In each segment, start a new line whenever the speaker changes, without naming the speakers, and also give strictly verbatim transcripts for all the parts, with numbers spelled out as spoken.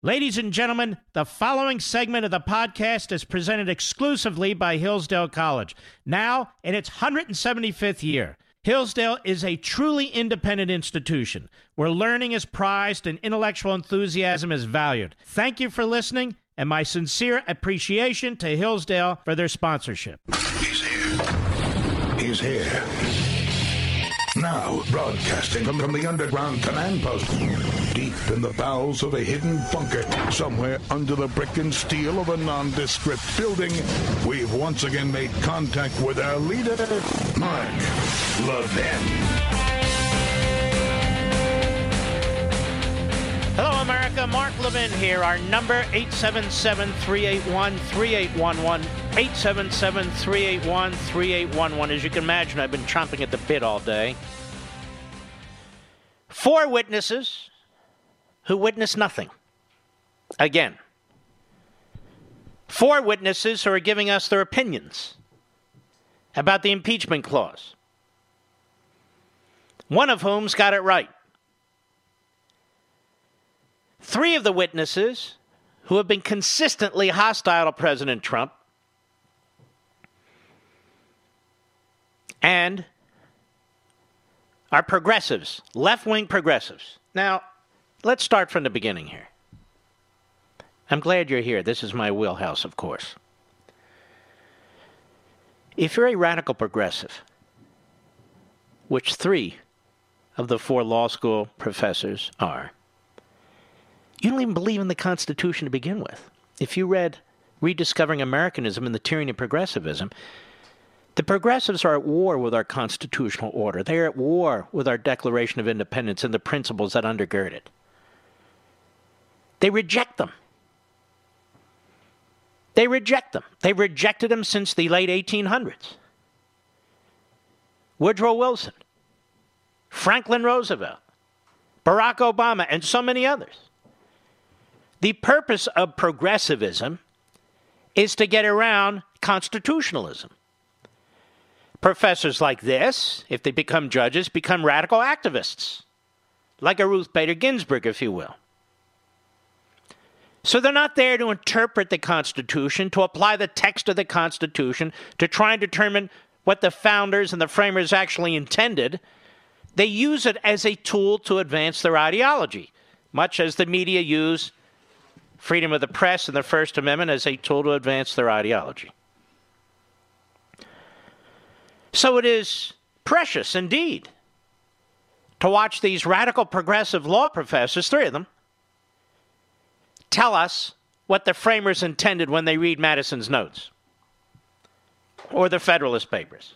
Ladies and gentlemen, the following segment of the podcast is presented exclusively by Hillsdale College, now in its one hundred seventy-fifth year. Hillsdale is a truly independent institution where learning is prized and intellectual enthusiasm is valued. Thank you for listening, and my sincere appreciation to Hillsdale for their sponsorship.
He's here. He's here. Now, broadcasting from, from the underground command post, deep in the bowels of a hidden bunker, somewhere under the brick and steel of a nondescript building, we've once again made contact with our leader, Mark Levin.
Hello, America. Mark Levin here. Our number, eight seven seven, three eight one, three eight one one, eight seven seven, three eight one, three eight one one. As you can imagine, I've been chomping at the bit all day. Four witnesses who witnessed nothing. Again. Four witnesses who are giving us their opinions about the impeachment clause. One of whom's got it right. Three of the witnesses who have been consistently hostile to President Trump and are progressives, left-wing progressives. Now, let's start from the beginning here. I'm glad you're here. This is my wheelhouse, of course. If you're a radical progressive, which three of the four law school professors are, you don't even believe in the Constitution to begin with. If you read Rediscovering Americanism and the Tyranny of Progressivism, the progressives are at war with our constitutional order. They are at war with our Declaration of Independence and the principles that undergird it. They reject them. They reject them. They rejected them since the late eighteen hundreds. Woodrow Wilson, Franklin Roosevelt, Barack Obama, and so many others. The purpose of progressivism is to get around constitutionalism. Professors like this, if they become judges, become radical activists, like a Ruth Bader Ginsburg, if you will. So they're not there to interpret the Constitution, to apply the text of the Constitution, to try and determine what the founders and the framers actually intended. They use it as a tool to advance their ideology, much as the media use freedom of the press and the First Amendment as a tool to advance their ideology. So it is precious indeed to watch these radical progressive law professors, three of them, tell us what the framers intended when they read Madison's notes or the Federalist Papers.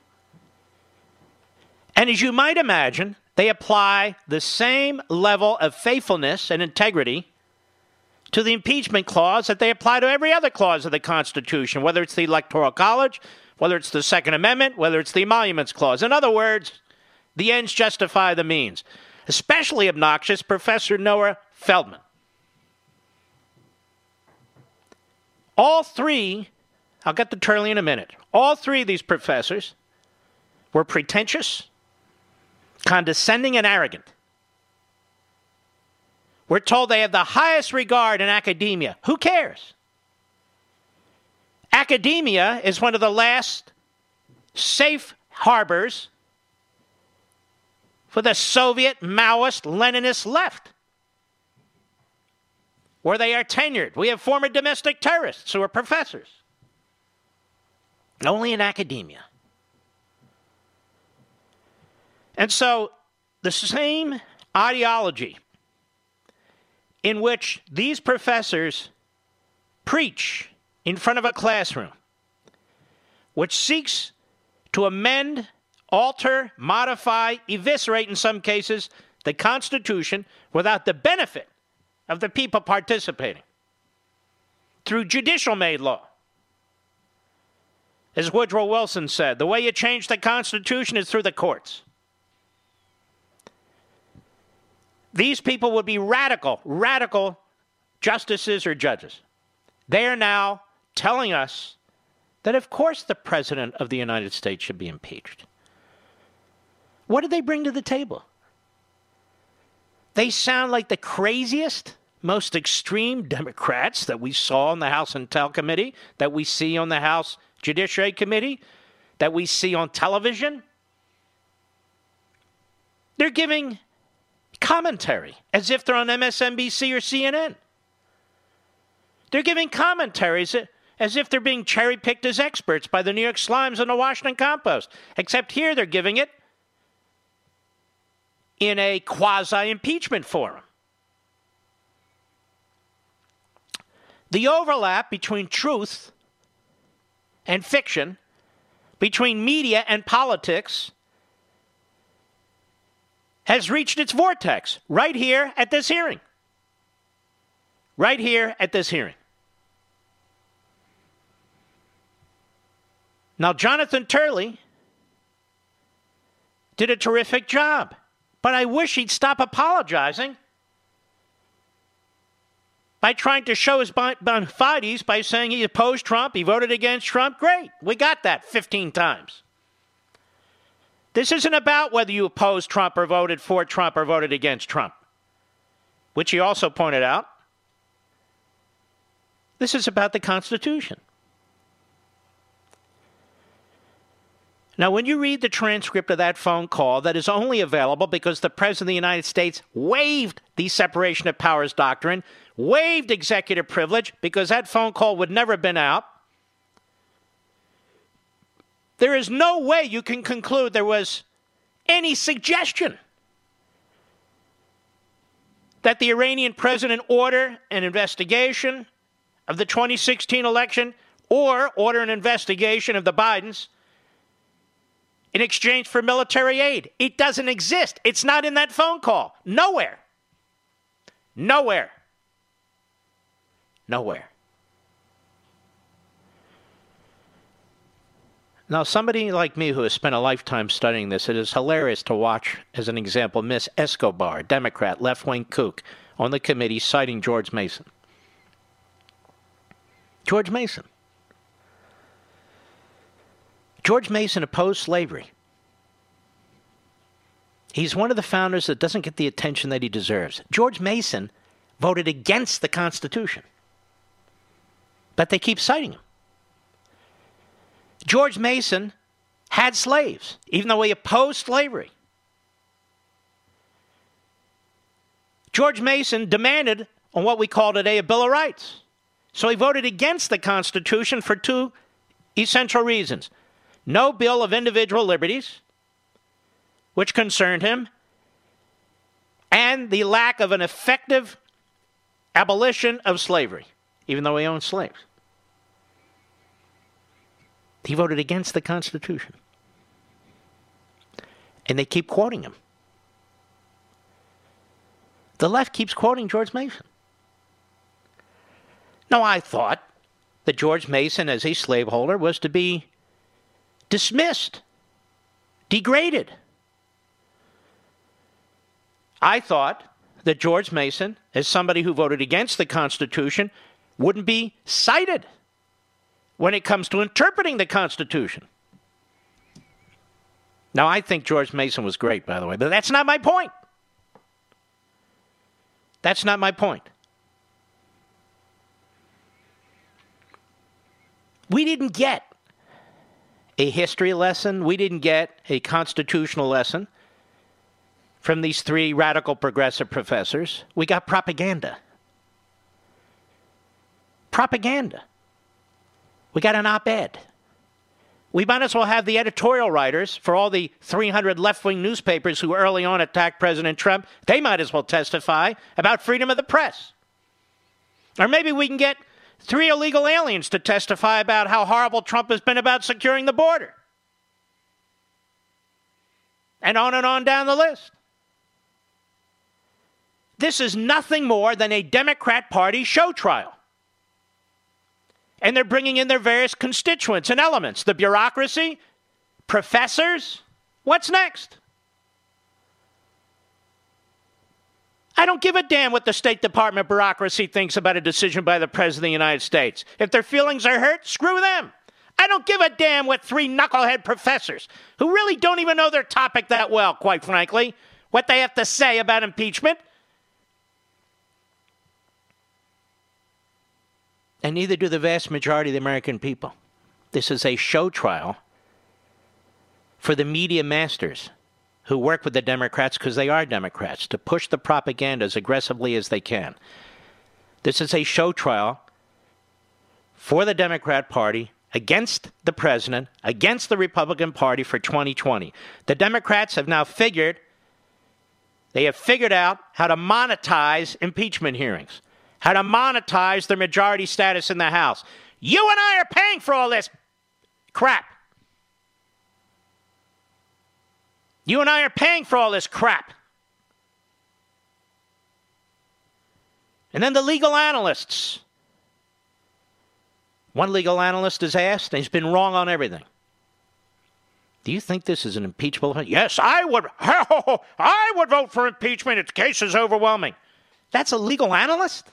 And as you might imagine, they apply the same level of faithfulness and integrity to the impeachment clause that they apply to every other clause of the Constitution, whether it's the Electoral College, whether it's the Second Amendment, whether it's the Emoluments Clause. In other words, the ends justify the means. Especially obnoxious, Professor Noah Feldman. All three, I'll get to Turley in a minute, all three of these professors were pretentious, condescending, and arrogant. We're told they have the highest regard in academia. Who cares? Academia is one of the last safe harbors for the Soviet, Maoist, Leninist left, where they are tenured. We have former domestic terrorists who are professors. Only in academia. And so the same ideology in which these professors preach in front of a classroom, which seeks to amend, alter, modify, eviscerate in some cases, the Constitution without the benefit of the people participating through judicial-made law. As Woodrow Wilson said, the way you change the Constitution is through the courts. These people would be radical, radical justices or judges. They are now telling us that, of course, the President of the United States should be impeached. What did they bring to the table? They sound like the craziest most extreme Democrats that we saw on the House Intel Committee, that we see on the House Judiciary Committee, that we see on television. They're giving commentary as if they're on M S N B C or C N N. They're giving commentaries as if they're being cherry-picked as experts by the New York Slimes and the Washington Compost. Except here they're giving it in a quasi-impeachment forum. The overlap between truth and fiction, between media and politics, has reached its vortex right here at this hearing. Right here at this hearing. Now, Jonathan Turley did a terrific job, but I wish he'd stop apologizing by trying to show his bona fides by saying he opposed Trump, he voted against Trump. Great. We got that fifteen times. This isn't about whether you opposed Trump or voted for Trump or voted against Trump, which he also pointed out. This is about the Constitution. Now, when you read the transcript of that phone call that is only available because the President of the United States waived the separation of powers doctrine, waived executive privilege because that phone call would never have been out, there is no way you can conclude there was any suggestion that the Iranian president order an investigation of the twenty sixteen election or order an investigation of the Bidens in exchange for military aid. It doesn't exist. It's not in that phone call. Nowhere. Nowhere. Nowhere. Now, somebody like me who has spent a lifetime studying this, it is hilarious to watch, as an example, Miss Escobar, Democrat, left-wing kook, on the committee citing George Mason. George Mason. George Mason opposed slavery. He's one of the founders that doesn't get the attention that he deserves. George Mason voted against the Constitution. But they keep citing him. George Mason had slaves, even though he opposed slavery. George Mason demanded on what we call today a Bill of Rights. So he voted against the Constitution for two essential reasons. No Bill of Individual Liberties, which concerned him, and the lack of an effective abolition of slavery, even though he owned slaves. He voted against the Constitution. And they keep quoting him. The left keeps quoting George Mason. Now, I thought that George Mason, as a slaveholder, was to be dismissed, degraded. I thought that George Mason, as somebody who voted against the Constitution, wouldn't be cited when it comes to interpreting the Constitution. Now, I think George Mason was great, by the way, but that's not my point. That's not my point. We didn't get a history lesson. We didn't get a constitutional lesson from these three radical progressive professors. We got propaganda. Propaganda. We got an op-ed. We might as well have the editorial writers for all the three hundred left-wing newspapers who early on attacked President Trump. They might as well testify about freedom of the press. Or maybe we can get three illegal aliens to testify about how horrible Trump has been about securing the border. And on and on down the list. This is nothing more than a Democrat Party show trial. And they're bringing in their various constituents and elements. The bureaucracy, professors. What's next? I don't give a damn what the State Department bureaucracy thinks about a decision by the President of the United States. If their feelings are hurt, screw them. I don't give a damn what three knucklehead professors, who really don't even know their topic that well, quite frankly, what they have to say about impeachment. and neither do the vast majority of the American people. This is a show trial for the media masters who work with the Democrats, because they are Democrats, to push the propaganda as aggressively as they can. This is a show trial for the Democrat Party against the president, against the Republican Party for twenty twenty. The Democrats have now figured, they have figured out how to monetize impeachment hearings, how to monetize their majority status in the House. You and I are paying for all this crap. You and I are paying for all this crap. And then the legal analysts. One legal analyst is asked, and he's been wrong on everything. Do you think this is an impeachable offense? Yes, I would. I would vote for impeachment. Its case is overwhelming. That's a legal analyst?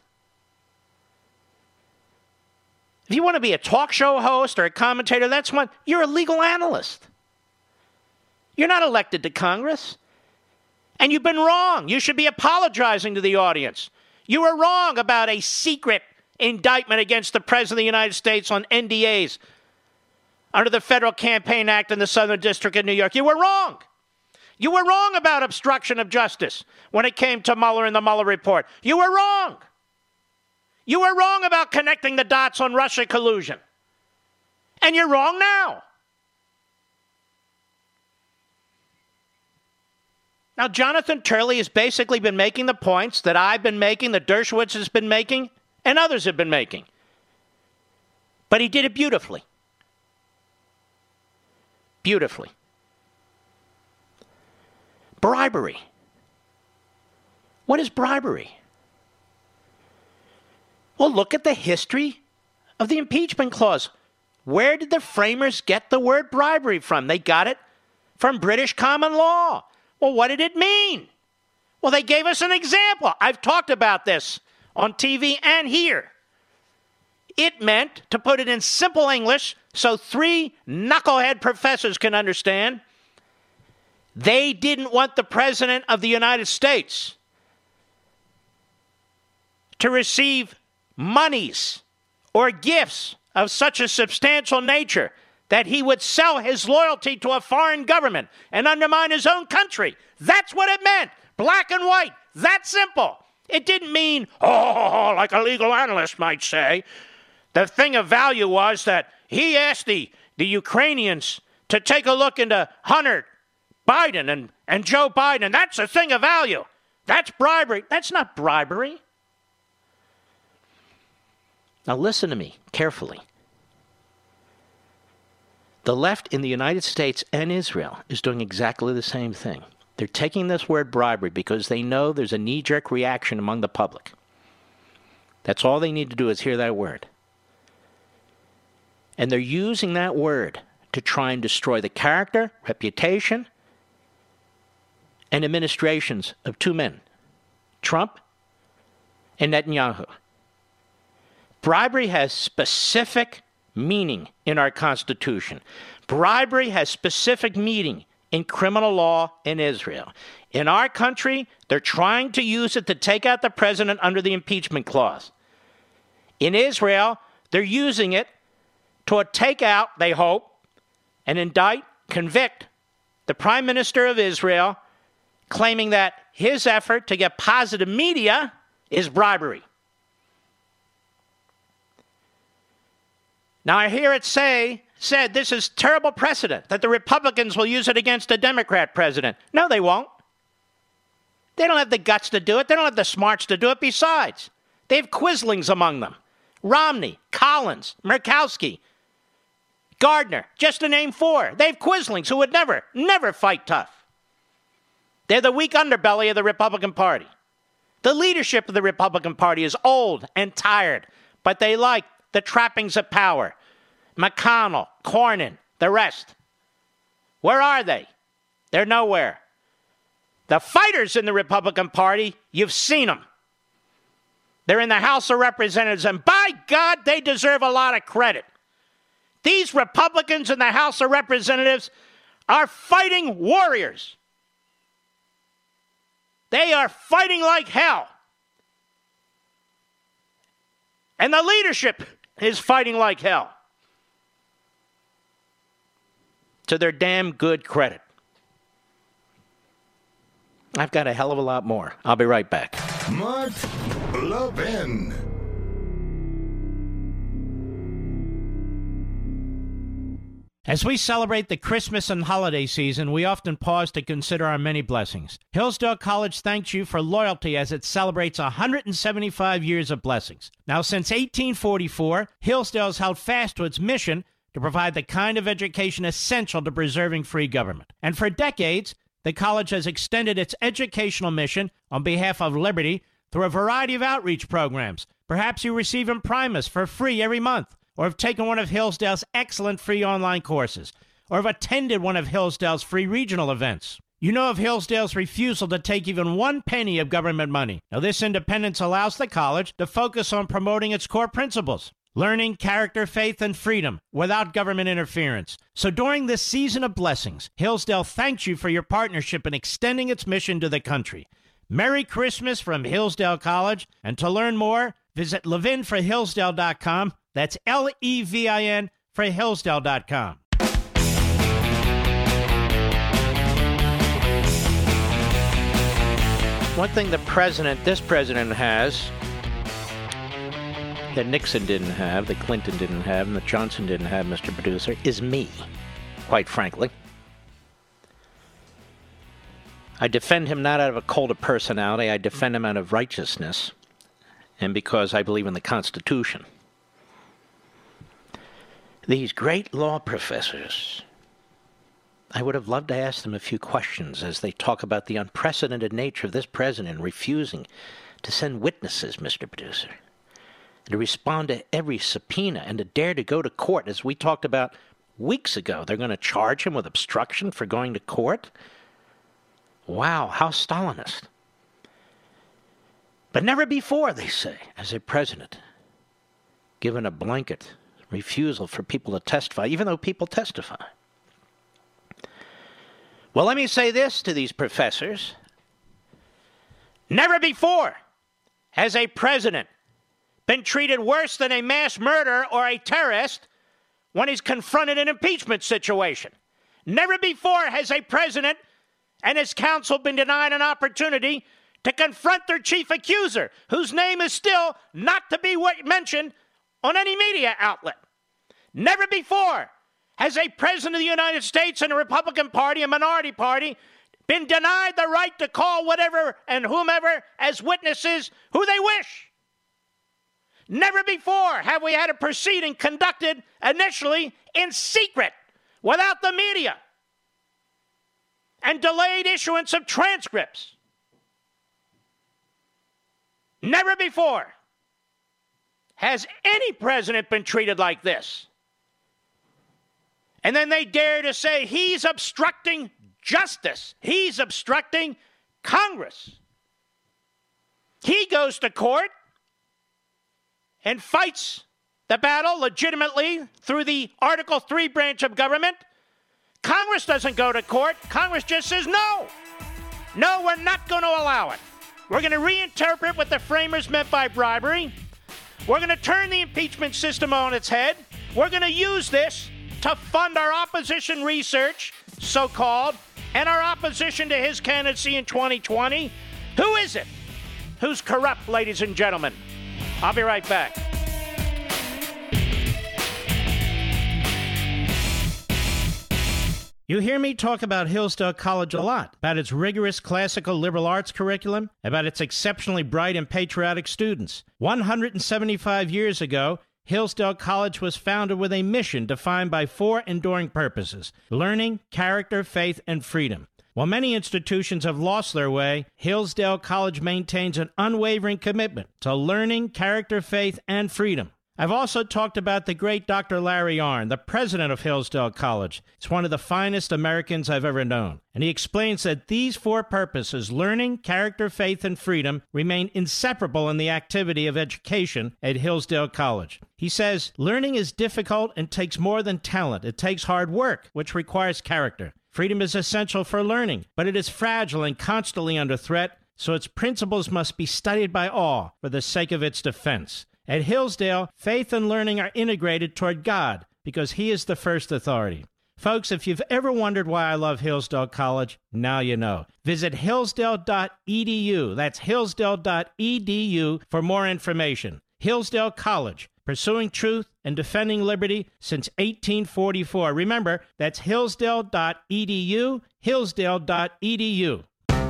If you want to be a talk show host or a commentator, that's one. You're a legal analyst. You're not elected to Congress. And you've been wrong. You should be apologizing to the audience. You were wrong about a secret indictment against the President of the United States on N D As under the Federal Campaign Act in the Southern District of New York. You were wrong. You were wrong about obstruction of justice when it came to Mueller and the Mueller report. You were wrong. You were wrong about connecting the dots on Russia collusion. And you're wrong now. Now, Jonathan Turley has basically been making the points that I've been making, that Dershowitz has been making, and others have been making. But he did it beautifully. Beautifully. Bribery. What is bribery? Well, look at the history of the impeachment clause. Where did the framers get the word bribery from? They got it from British common law. Well, what did it mean? Well, they gave us an example. I've talked about this on T V and here. It meant, to put it in simple English so three knucklehead professors can understand, they didn't want the President of the United States to receive monies or gifts of such a substantial nature that he would sell his loyalty to a foreign government and undermine his own country. That's what it meant. Black and white. That simple. It didn't mean, oh, like a legal analyst might say. The thing of value was that he asked the, the Ukrainians to take a look into Hunter Biden and, and Joe Biden. And that's a thing of value. That's bribery. That's not bribery. Now listen to me carefully. The left in the United States and Israel is doing exactly the same thing. They're taking this word bribery because they know there's a knee-jerk reaction among the public. That's all they need to do is hear that word. And they're using that word to try and destroy the character, reputation, and administrations of two men, Trump and Netanyahu. Bribery has specific meaning in our Constitution. Bribery has specific meaning in criminal law in Israel. In our country, they're trying to use it to take out the president under the impeachment clause. In Israel, they're using it to take out, they hope, and indict, convict the Prime Minister of Israel, claiming that his effort to get positive media is bribery. Now I hear it say, said this is terrible precedent, that the Republicans will use it against a Democrat president. No, they won't. They don't have the guts to do it. They don't have the smarts to do it. Besides, they have quislings among them. Romney, Collins, Murkowski, Gardner, just to name four. They have quislings who would never, never fight tough. They're the weak underbelly of the Republican Party. The leadership of the Republican Party is old and tired, but they like the trappings of power. McConnell, Cornyn, the rest. Where are they? They're nowhere. The fighters in the Republican Party, you've seen them. They're in the House of Representatives, and by God, they deserve a lot of credit. These Republicans in the House of Representatives are fighting warriors. They are fighting like hell. And the leadership is fighting like hell. To their damn good credit. I've got a hell of a lot more. I'll be right back.
Mark Levin.
As we celebrate the Christmas and holiday season, we often pause to consider our many blessings. Hillsdale College thanks you for loyalty as it celebrates one hundred seventy-five years of blessings. Now, since eighteen forty-four, Hillsdale has held fast to its mission to provide the kind of education essential to preserving free government. And for decades, the college has extended its educational mission on behalf of liberty through a variety of outreach programs. Perhaps you receive Imprimus for free every month, or have taken one of Hillsdale's excellent free online courses, or have attended one of Hillsdale's free regional events. You know of Hillsdale's refusal to take even one penny of government money. Now, this independence allows the college to focus on promoting its core principles: learning, character, faith, and freedom without government interference. So during this season of blessings, Hillsdale thanks you for your partnership in extending its mission to the country. Merry Christmas from Hillsdale College, and to learn more, visit levin for hillsdale dot com. That's L E V I N for hillsdale dot com.
One thing the president, this president has, that Nixon didn't have, that Clinton didn't have, and that Johnson didn't have, Mister Producer, is me, quite frankly. I defend him not out of a cult of personality. I defend him out of righteousness, and because I believe in the Constitution. These great law professors, I would have loved to ask them a few questions as they talk about the unprecedented nature of this president refusing to send witnesses, Mister Producer, and to respond to every subpoena, and to dare to go to court. As we talked about weeks ago, they're going to charge him with obstruction for going to court. Wow, how Stalinist. But never before, they say, has a president given a blanket refusal for people to testify, even though people testify. Well, let me say this to these professors. Never before has a president been treated worse than a mass murderer or a terrorist when he's confronted an impeachment situation. Never before has a president and his counsel been denied an opportunity to confront their chief accuser, whose name is still not to be mentioned on any media outlet. Never before has a president of the United States and a Republican Party, a minority party, been denied the right to call whatever and whomever as witnesses who they wish. Never before have we had a proceeding conducted initially in secret, without the media, and delayed issuance of transcripts. Never before has any president been treated like this. And then they dare to say he's obstructing justice. He's obstructing Congress. He goes to court and fights the battle legitimately through the Article three branch of government. Congress doesn't go to court. Congress just says no. No, we're not going to allow it. We're going to reinterpret what the framers meant by bribery. We're going to turn the impeachment system on its head. We're going to use this to fund our opposition research, so-called, and our opposition to his candidacy in twenty twenty. Who is it who's corrupt, ladies and gentlemen? I'll be right back.
You hear me talk about Hillsdale College a lot, about its rigorous classical liberal arts curriculum, about its exceptionally bright and patriotic students. one hundred seventy-five years ago, Hillsdale College was founded with a mission defined by four enduring purposes: learning, character, faith, and freedom. While many institutions have lost their way, Hillsdale College maintains an unwavering commitment to learning, character, faith, and freedom. I've also talked about the great Doctor Larry Arnn, the president of Hillsdale College. He's one of the finest Americans I've ever known. And he explains that these four purposes, learning, character, faith, and freedom, remain inseparable in the activity of education at Hillsdale College. He says, learning is difficult and takes more than talent. It takes hard work, which requires character. Freedom is essential for learning, but it is fragile and constantly under threat, so its principles must be studied by all for the sake of its defense. At Hillsdale, faith and learning are integrated toward God because He is the first authority. Folks, if you've ever wondered why I love Hillsdale College, now you know. Visit hillsdale dot e d u. That's hillsdale dot e d u for more information. Hillsdale College, pursuing truth and defending liberty since eighteen forty-four. Remember, that's hillsdale dot e d u, hillsdale dot e d u.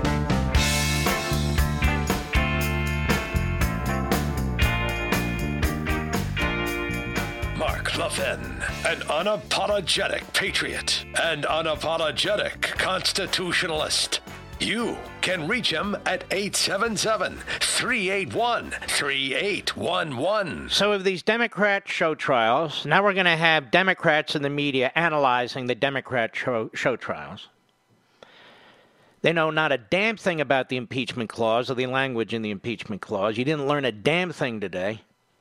Mark Levin, an unapologetic patriot and unapologetic constitutionalist. You can reach him at eight seven seven, three eight one, three eight one one.
So of these Democrat show trials, now we're going to have Democrats in the media analyzing the Democrat show, show trials. They know not a damn thing about the impeachment clause or the language in the impeachment clause. You didn't learn a damn thing today.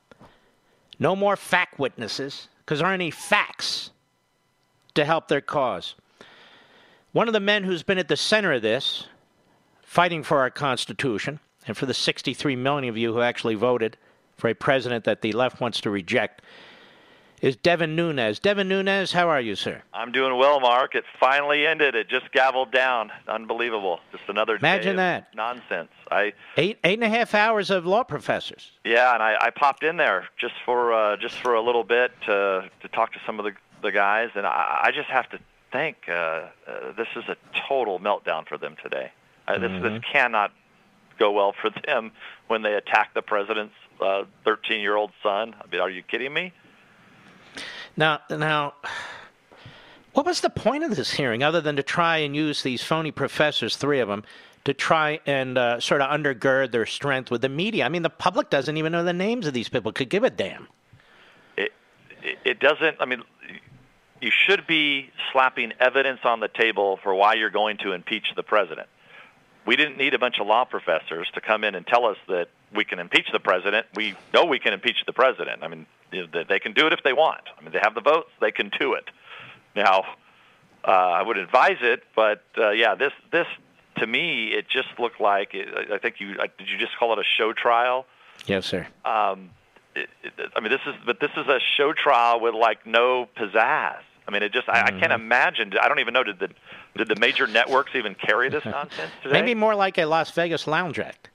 No more fact witnesses, because there aren't any facts to help their cause. One of the men who's been at the center of this, fighting for our Constitution, and for the sixty-three million of you who actually voted for a president that the left wants to reject, is Devin Nunes. Devin Nunes, how are you, sir?
I'm doing well, Mark. It finally ended. It just gavelled down. Unbelievable. Just another
Imagine
day
that.
of nonsense. I
Eight eight and a half hours of law professors.
Yeah, and I, I popped in there just for uh, just for a little bit to to talk to some of the the guys, and I, I just have to think uh, uh, this is a total meltdown for them today. Uh, this
Mm-hmm.
this cannot go well for them when they attack the president's uh, thirteen-year-old son. I mean, are you kidding me?
Now, now, what was the point of this hearing other than to try and use these phony professors, three of them, to try and uh, sort of undergird their strength with the media? I mean, the public doesn't even know the names of these people. Could give a damn.
It, it, it doesn't, I mean, you should be slapping evidence on the table for why you're going to impeach the president. We didn't need a bunch of law professors to come in and tell us that we can impeach the president. We know we can impeach the president. I mean, you know, they can do it if they want. I mean, they have the votes. They can do it. Now, uh, I would advise it, but uh, yeah, this this to me, it just looked like. It, I think you did. You just call it a show trial?
Yes, sir.
Um, it, it, I mean, this is but this is a show trial with like no pizzazz. I mean, it just I, mm-hmm. I can't imagine. I don't even know did the did the major networks even carry this nonsense today?
Maybe more like a Las Vegas lounge act.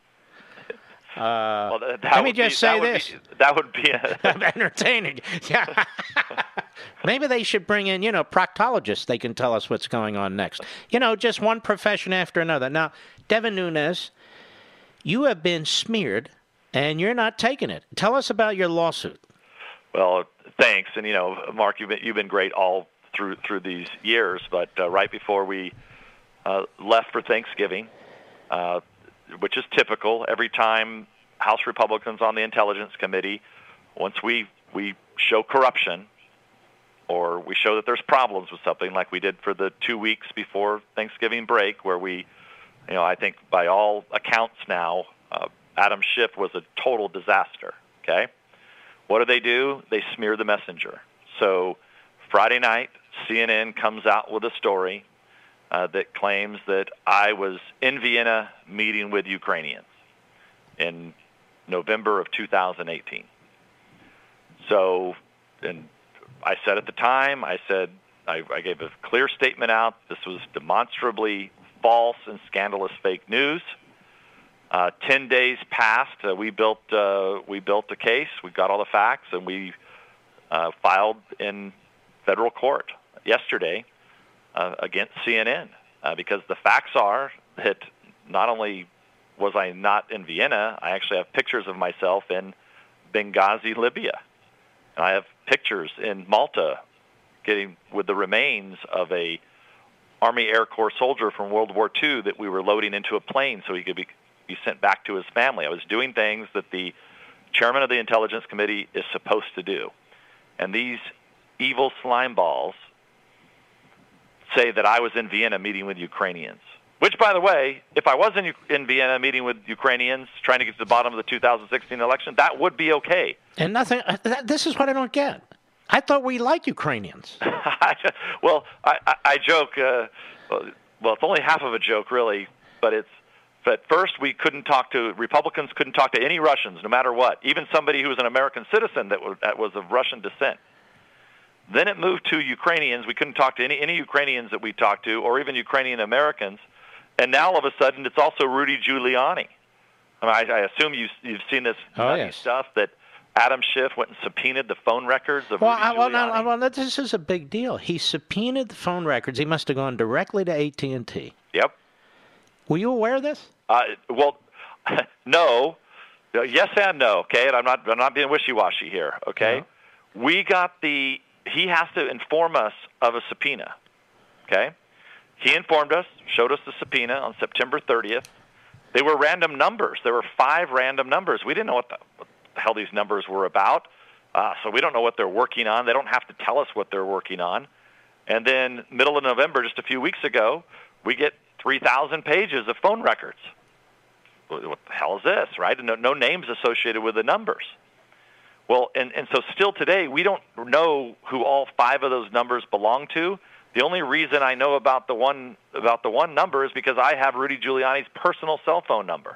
Uh,
well, that
let me
be,
just say
that
this:
would be, that would be a
entertaining. Yeah. Maybe they should bring in, you know, proctologists. They can tell us what's going on next. You know, just one profession after another. Now, Devin Nunes, you have been smeared, and you're not taking it. Tell us about your lawsuit.
Well, thanks, and you know, Mark, you've been you've been great all through through these years. But uh, right before we uh, left for Thanksgiving. Uh, which is typical every time House Republicans on the Intelligence Committee, once we we show corruption or we show that there's problems with something like we did for the two weeks before Thanksgiving break where we, you know, I think by all accounts now, uh, Adam Schiff was a total disaster, okay? What do they do? They smear the messenger. So Friday night, C N N comes out with a story Uh, that claims that I was in Vienna meeting with Ukrainians in November of two thousand eighteen. So, and I said at the time, I said, I, I gave a clear statement out. This was demonstrably false and scandalous fake news. Uh, Ten days passed. Uh, we built uh, we built the case. We got all the facts, and we uh, filed in federal court yesterday. Uh, against C N N uh, because the facts are that not only was I not in Vienna, I actually have pictures of myself in Benghazi, Libya. And I have pictures in Malta getting with the remains of a Army Air Corps soldier from World War Two that we were loading into a plane so he could be, be sent back to his family. I was doing things that the chairman of the Intelligence Committee is supposed to do. And these evil slime balls say that I was in Vienna meeting with Ukrainians. Which, by the way, if I was in, in Vienna meeting with Ukrainians trying to get to the bottom of the two thousand sixteen election, that would be okay.
And nothing. Uh, that, this is what I don't get. I thought we liked Ukrainians.
well, I, I, I joke. Uh, well, it's only half of a joke, really, but it's at first we couldn't talk to, Republicans couldn't talk to any Russians, no matter what, even somebody who was an American citizen that was, that was of Russian descent. Then it moved to Ukrainians. We couldn't talk to any, any Ukrainians that we talked to, or even Ukrainian Americans. And now all of a sudden it's also Rudy Giuliani. I, mean, I, I assume you've, you've seen this
oh,
nutty
yes.
stuff that Adam Schiff went and subpoenaed the phone records of
well,
Rudy
I, well,
Giuliani.
no, well, this is a big deal. He subpoenaed the phone records. He must have gone directly to A T and T.
Yep.
Were you aware of this?
Uh, well, no. Yes and no, okay? And I'm not, I'm not being wishy-washy here, okay? No. We got the, he has to inform us of a subpoena, okay? He informed us, showed us the subpoena on September thirtieth. They were random numbers. There were five random numbers. We didn't know what the, what the hell these numbers were about, uh, so we don't know what they're working on. They don't have to tell us what they're working on. And then middle of November, just a few weeks ago, we get three thousand pages of phone records. What the hell is this, right? No, no names associated with the numbers. Well, and, and so still today, we don't know who all five of those numbers belong to. The only reason I know about the one about the one number is because I have Rudy Giuliani's personal cell phone number.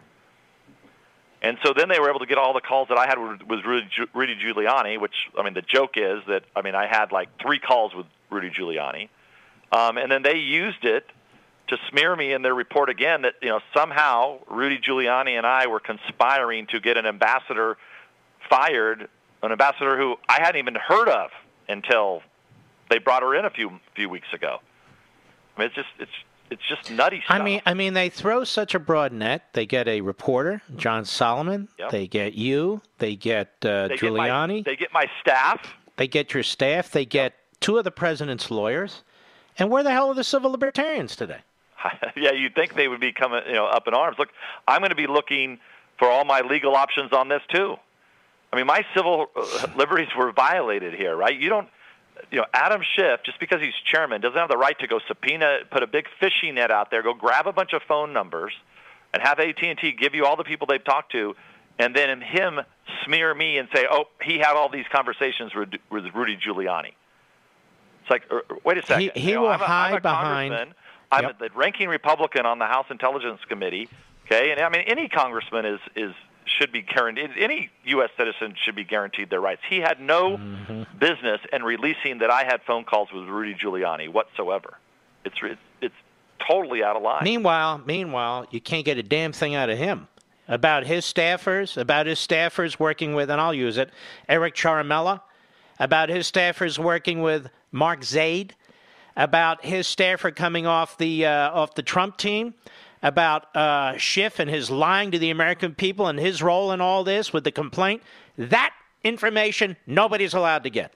And so then they were able to get all the calls that I had with, with Rudy, Rudy Giuliani, which, I mean, the joke is that, I mean, I had like three calls with Rudy Giuliani. Um, and then they used it to smear me in their report again that, you know, somehow Rudy Giuliani and I were conspiring to get an ambassador fired, an ambassador who I hadn't even heard of until they brought her in a few few weeks ago. I mean, it's just it's it's just nutty stuff.
I mean, I mean, they throw such a broad net. They get a reporter, John Solomon.
Yep.
They get you. They get uh,
they
Giuliani.
Get my, they get my staff.
They get your staff. They get two of the president's lawyers. And where the hell are the civil libertarians today?
Yeah, you'd think they would be coming, you know, up in arms. Look, I'm going to be looking for all my legal options on this too. I mean, my civil liberties were violated here, right? You don't, you know, Adam Schiff, just because he's chairman, doesn't have the right to go subpoena, put a big fishing net out there, go grab a bunch of phone numbers, and have A T and T give you all the people they've talked to, and then him smear me and say, oh, he had all these conversations with, with Rudy Giuliani. It's like, wait a second.
He, he
you know,
will
I'm a,
hide
I'm a
behind.
congressman. I'm
Yep.
the ranking Republican on the House Intelligence Committee, okay? And I mean, any congressman is is should be guaranteed. Any U S citizen should be guaranteed their rights. He had no mm-hmm. business in releasing that I had phone calls with Rudy Giuliani whatsoever. It's it's totally out of line.
Meanwhile, meanwhile, you can't get a damn thing out of him about his staffers, about his staffers working with, and I'll use it, Eric Ciaramella, about his staffers working with Mark Zaid, about his staffer coming off the uh, off the Trump team, about uh, Schiff and his lying to the American people and his role in all this with the complaint. That information nobody's allowed to get.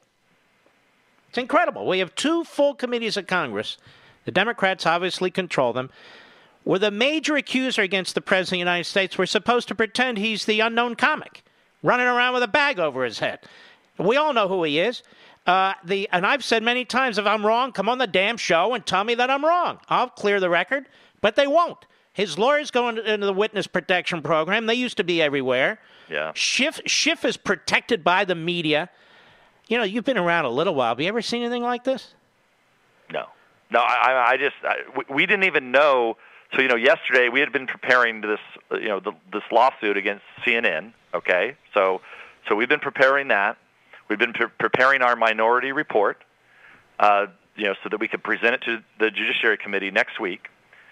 It's incredible. We have two full committees of Congress. The Democrats obviously control them. Where the major accuser against the President of the United States, we're supposed to pretend he's the unknown comic running around with a bag over his head. We all know who he is. Uh, the and I've said many times, if I'm wrong, come on the damn show and tell me that I'm wrong. I'll clear the record, but they won't. His lawyers go into, into the witness protection program. They used to be everywhere.
Yeah.
Schiff, Schiff is protected by the media. You know, you've been around a little while. Have you ever seen anything like this?
No. No, I, I just, I, we didn't even know. So, you know, yesterday we had been preparing this, you know, the, this lawsuit against C N N, okay? So, so we've been preparing that. We've been pre- preparing our minority report, uh, you know, so that we could present it to the Judiciary Committee next week.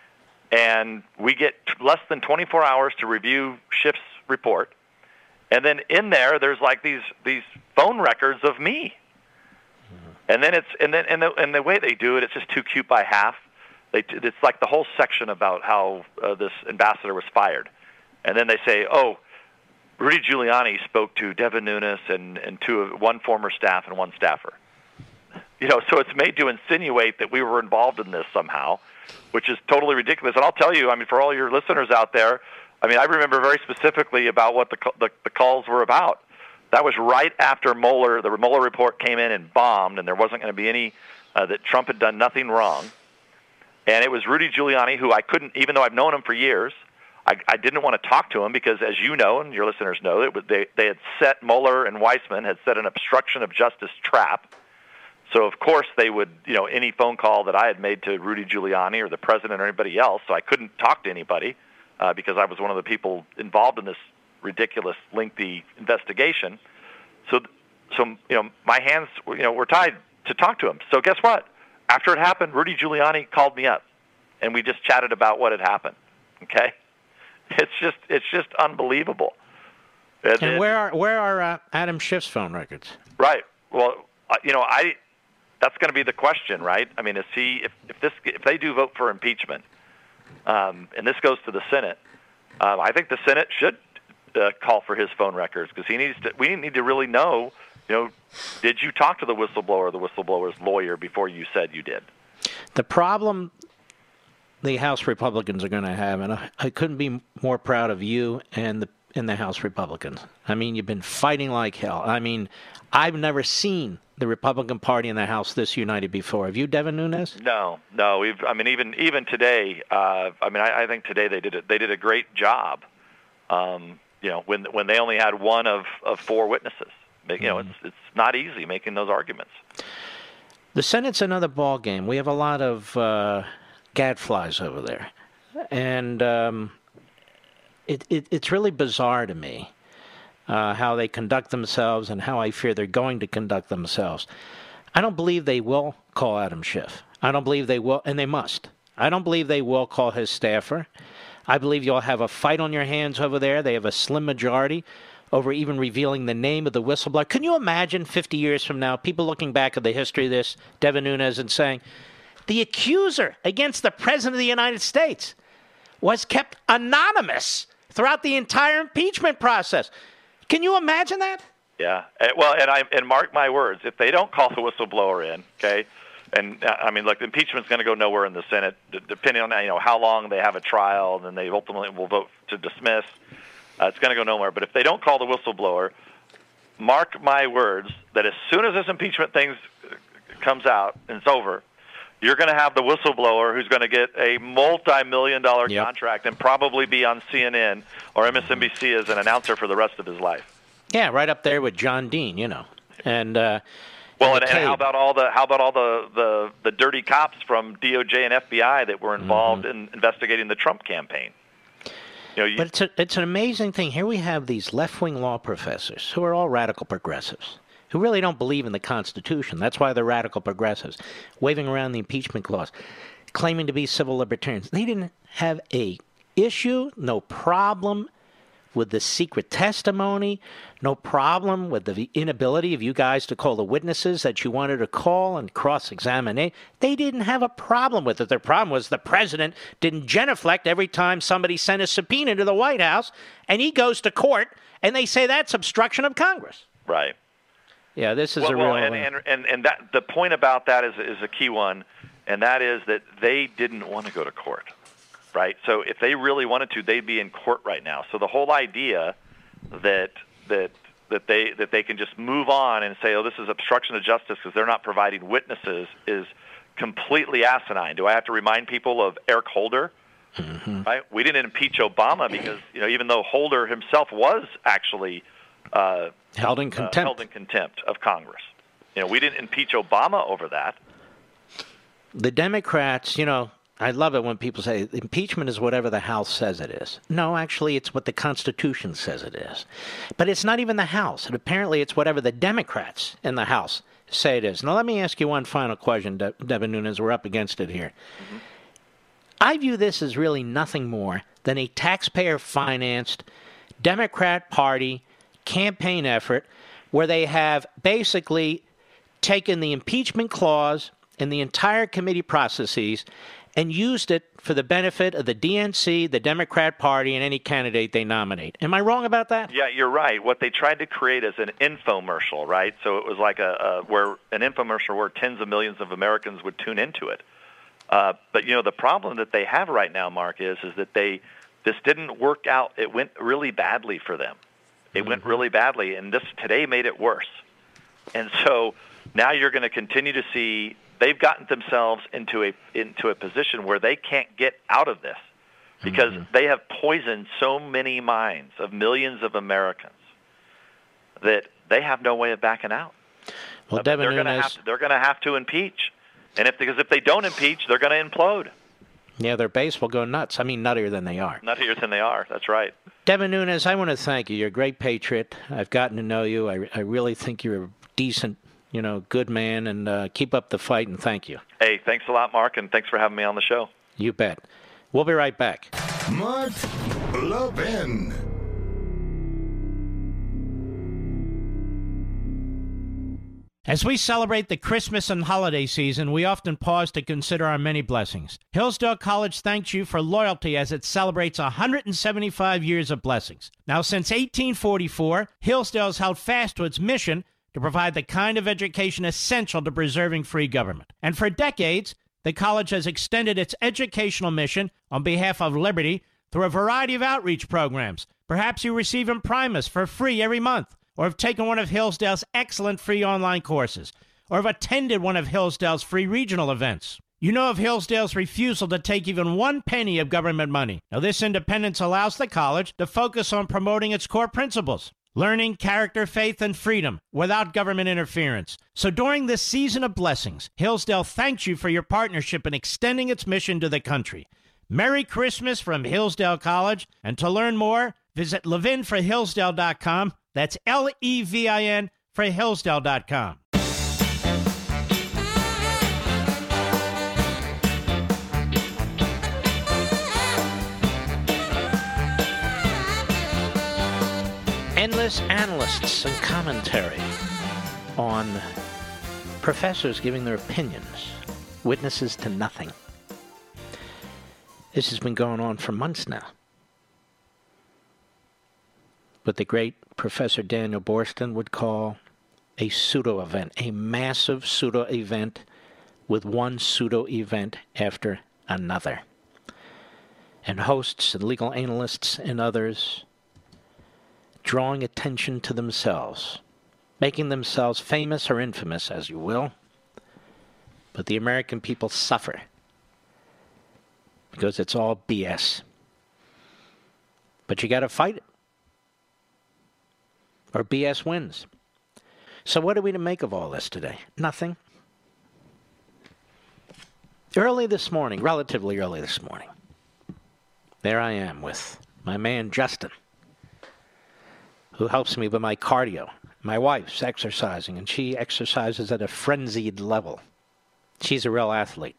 And we get t- less than twenty-four hours to review Schiff's report. And then in there, there's like these these phone records of me. Mm-hmm. And then it's and then and the and the way they do it, it's just too cute by half. They it's like the whole section about how uh, this ambassador was fired, and then they say, oh, Rudy Giuliani spoke to Devin Nunes and, and two one former staff and one staffer. You know, so it's made to insinuate that we were involved in this somehow, which is totally ridiculous. And I'll tell you, I mean, for all your listeners out there, I mean, I remember very specifically about what the the, the calls were about. That was right after Mueller, the Mueller report came in and bombed, and there wasn't going to be any, uh, that Trump had done nothing wrong. And it was Rudy Giuliani, who I couldn't, even though I've known him for years, I, I didn't want to talk to him because, as you know, and your listeners know, it was, they, they had set, Mueller and Weissman had set an obstruction of justice trap. So, of course, they would, you know, any phone call that I had made to Rudy Giuliani or the president or anybody else, so I couldn't talk to anybody. uh, because I was one of the people involved in this ridiculous, lengthy investigation. So, so you know, my hands, you know, were tied to talk to him. So guess what? After it happened, Rudy Giuliani called me up, and we just chatted about what had happened. Okay, it's just it's just unbelievable.
And, and where are where are uh, Adam Schiff's phone records?
Right. Well, uh, you know, I that's going to be the question, right? I mean, is he if if this if they do vote for impeachment, um, and this goes to the Senate, um, I think the Senate should uh, call for his phone records because he needs to. We need to really know, you know, did you talk to the whistleblower or the whistleblower's lawyer before you said you did?
The problem the House Republicans are going to have, and I, I couldn't be more proud of you and the in the House Republicans. I mean, you've been fighting like hell. I mean, I've never seen the Republican Party in the House this united before. Have you, Devin Nunes?
No, no. We've. I mean, even even today. Uh, I mean, I, I think today they did it. They did a great job. Um, you know, when when they only had one of, of four witnesses. You know, mm. it's it's not easy making those arguments.
The Senate's another ball game. We have a lot of uh, gadflies over there, and um, it, it it's really bizarre to me uh, how they conduct themselves and how I fear they're going to conduct themselves. I don't believe they will call Adam Schiff. I don't believe they will, and they must. I don't believe they will call his staffer. I believe you'll have a fight on your hands over there. They have a slim majority over even revealing the name of the whistleblower. Can you imagine fifty years from now, people looking back at the history of this, Devin Nunes, and saying, the accuser against the President of the United States was kept anonymous throughout the entire impeachment process. Can you imagine that?
Yeah. Well, and I and mark my words, if they don't call the whistleblower in, okay, and I mean, look, impeachment's going to go nowhere in the Senate, depending on you know how long they have a trial, and then they ultimately will vote to dismiss. Uh, it's going to go nowhere. But if they don't call the whistleblower, mark my words that as soon as this impeachment thing comes out and it's over, you're going to have the whistleblower who's going to get a multi-million dollar
yep.
contract and probably be on C N N or M S N B C as an announcer for the rest of his life.
Yeah, right up there with John Dean, you know. And uh,
well, and, and how about all the how about all the, the, the dirty cops from D O J and F B I that were involved mm-hmm. in investigating the Trump campaign? You know, you,
but it's a, it's an amazing thing. Here we have these left-wing law professors who are all radical progressives, who really don't believe in the Constitution. That's why they're radical progressives, waving around the impeachment clause, claiming to be civil libertarians. They didn't have a issue, no problem with the secret testimony, no problem with the inability of you guys to call the witnesses that you wanted to call and cross-examine. They didn't have a problem with it. Their problem was the president didn't genuflect every time somebody sent a subpoena to the White House, and he goes to court, and they say that's obstruction of Congress.
Right.
Yeah, this is
well,
a real...
Well, and, and, and, and that, the point about that is, is a key one, and that is that they didn't want to go to court. Right, so if they really wanted to, they'd be in court right now. So the whole idea that that that they that they can just move on and say, "Oh, this is obstruction of justice" because they're not providing witnesses is completely asinine. Do I have to remind people of Eric Holder? Mm-hmm. Right, we didn't impeach Obama because you know even though Holder himself was actually uh,
held in contempt,
uh, held in contempt of Congress. You know, we didn't impeach Obama over that.
The Democrats, you know. I love it when people say impeachment is whatever the House says it is. No, actually, it's what the Constitution says it is. But it's not even the House. And apparently, it's whatever the Democrats in the House say it is. Now, let me ask you one final question, De- Devin Nunes. We're up against it here. Mm-hmm. I view this as really nothing more than a taxpayer-financed Democrat Party campaign effort where they have basically taken the impeachment clause and the entire committee processes and used it for the benefit of the D N C, the Democrat Party, and any candidate they nominate. Am I wrong about that?
Yeah, you're right. What they tried to create is an infomercial, right? So it was like a, a where an infomercial where tens of millions of Americans would tune into it. Uh, but you know, the problem that they have right now, Mark, is is that they this didn't work out. It went really badly for them. It mm-hmm. went really badly, and this today made it worse. And so now you're going to continue to see. They've gotten themselves into a into a position where they can't get out of this because mm-hmm. they have poisoned so many minds of millions of Americans that they have no way of backing out.
Well,
uh,
Devin
they're going to have to, they're going to have to impeach, and if because if they don't impeach, they're going to implode.
Yeah, their base will go nuts. I mean, nuttier than they are.
Nuttier than they are. That's right.
Devin Nunes, I want to thank you. You're a great patriot. I've gotten to know you. I, I really think you're a decent, you know, good man, and uh, keep up the fight, and thank you.
Hey, thanks a lot, Mark, and thanks for having me on the show.
You bet. We'll be right back.
Mark Levin.
As we celebrate the Christmas and holiday season, we often pause to consider our many blessings. Hillsdale College thanks you for loyalty as it celebrates one hundred seventy-five years of blessings. Now, since eighteen forty-four, Hillsdale has held fast to its mission to provide the kind of education essential to preserving free government. And for decades, the college has extended its educational mission on behalf of liberty through a variety of outreach programs. Perhaps you receive Imprimus for free every month, or have taken one of Hillsdale's excellent free online courses, or have attended one of Hillsdale's free regional events. You know of Hillsdale's refusal to take even one penny of government money. Now, this independence allows the college to focus on promoting its core principles: learning, character, faith, and freedom without government interference. So during this season of blessings, Hillsdale thanks you for your partnership in extending its mission to the country. Merry Christmas from Hillsdale College, and to learn more, visit levin for hillsdale dot com. That's L E V I N for hillsdale dot com.
Endless analysts and commentary on professors giving their opinions, witnesses to nothing. This has been going on for months now. What the great Professor Daniel Boorstin would call a pseudo-event, a massive pseudo-event with one pseudo-event after another. And hosts and legal analysts and others drawing attention to themselves, making themselves famous or infamous, as you will. But the American people suffer because it's all B S. But you got to fight it, or B S wins. So what are we to make of all this today? Nothing. Early this morning, relatively early this morning, there I am with my man Justin, who helps me with my cardio. My wife's exercising, and she exercises at a frenzied level. She's a real athlete.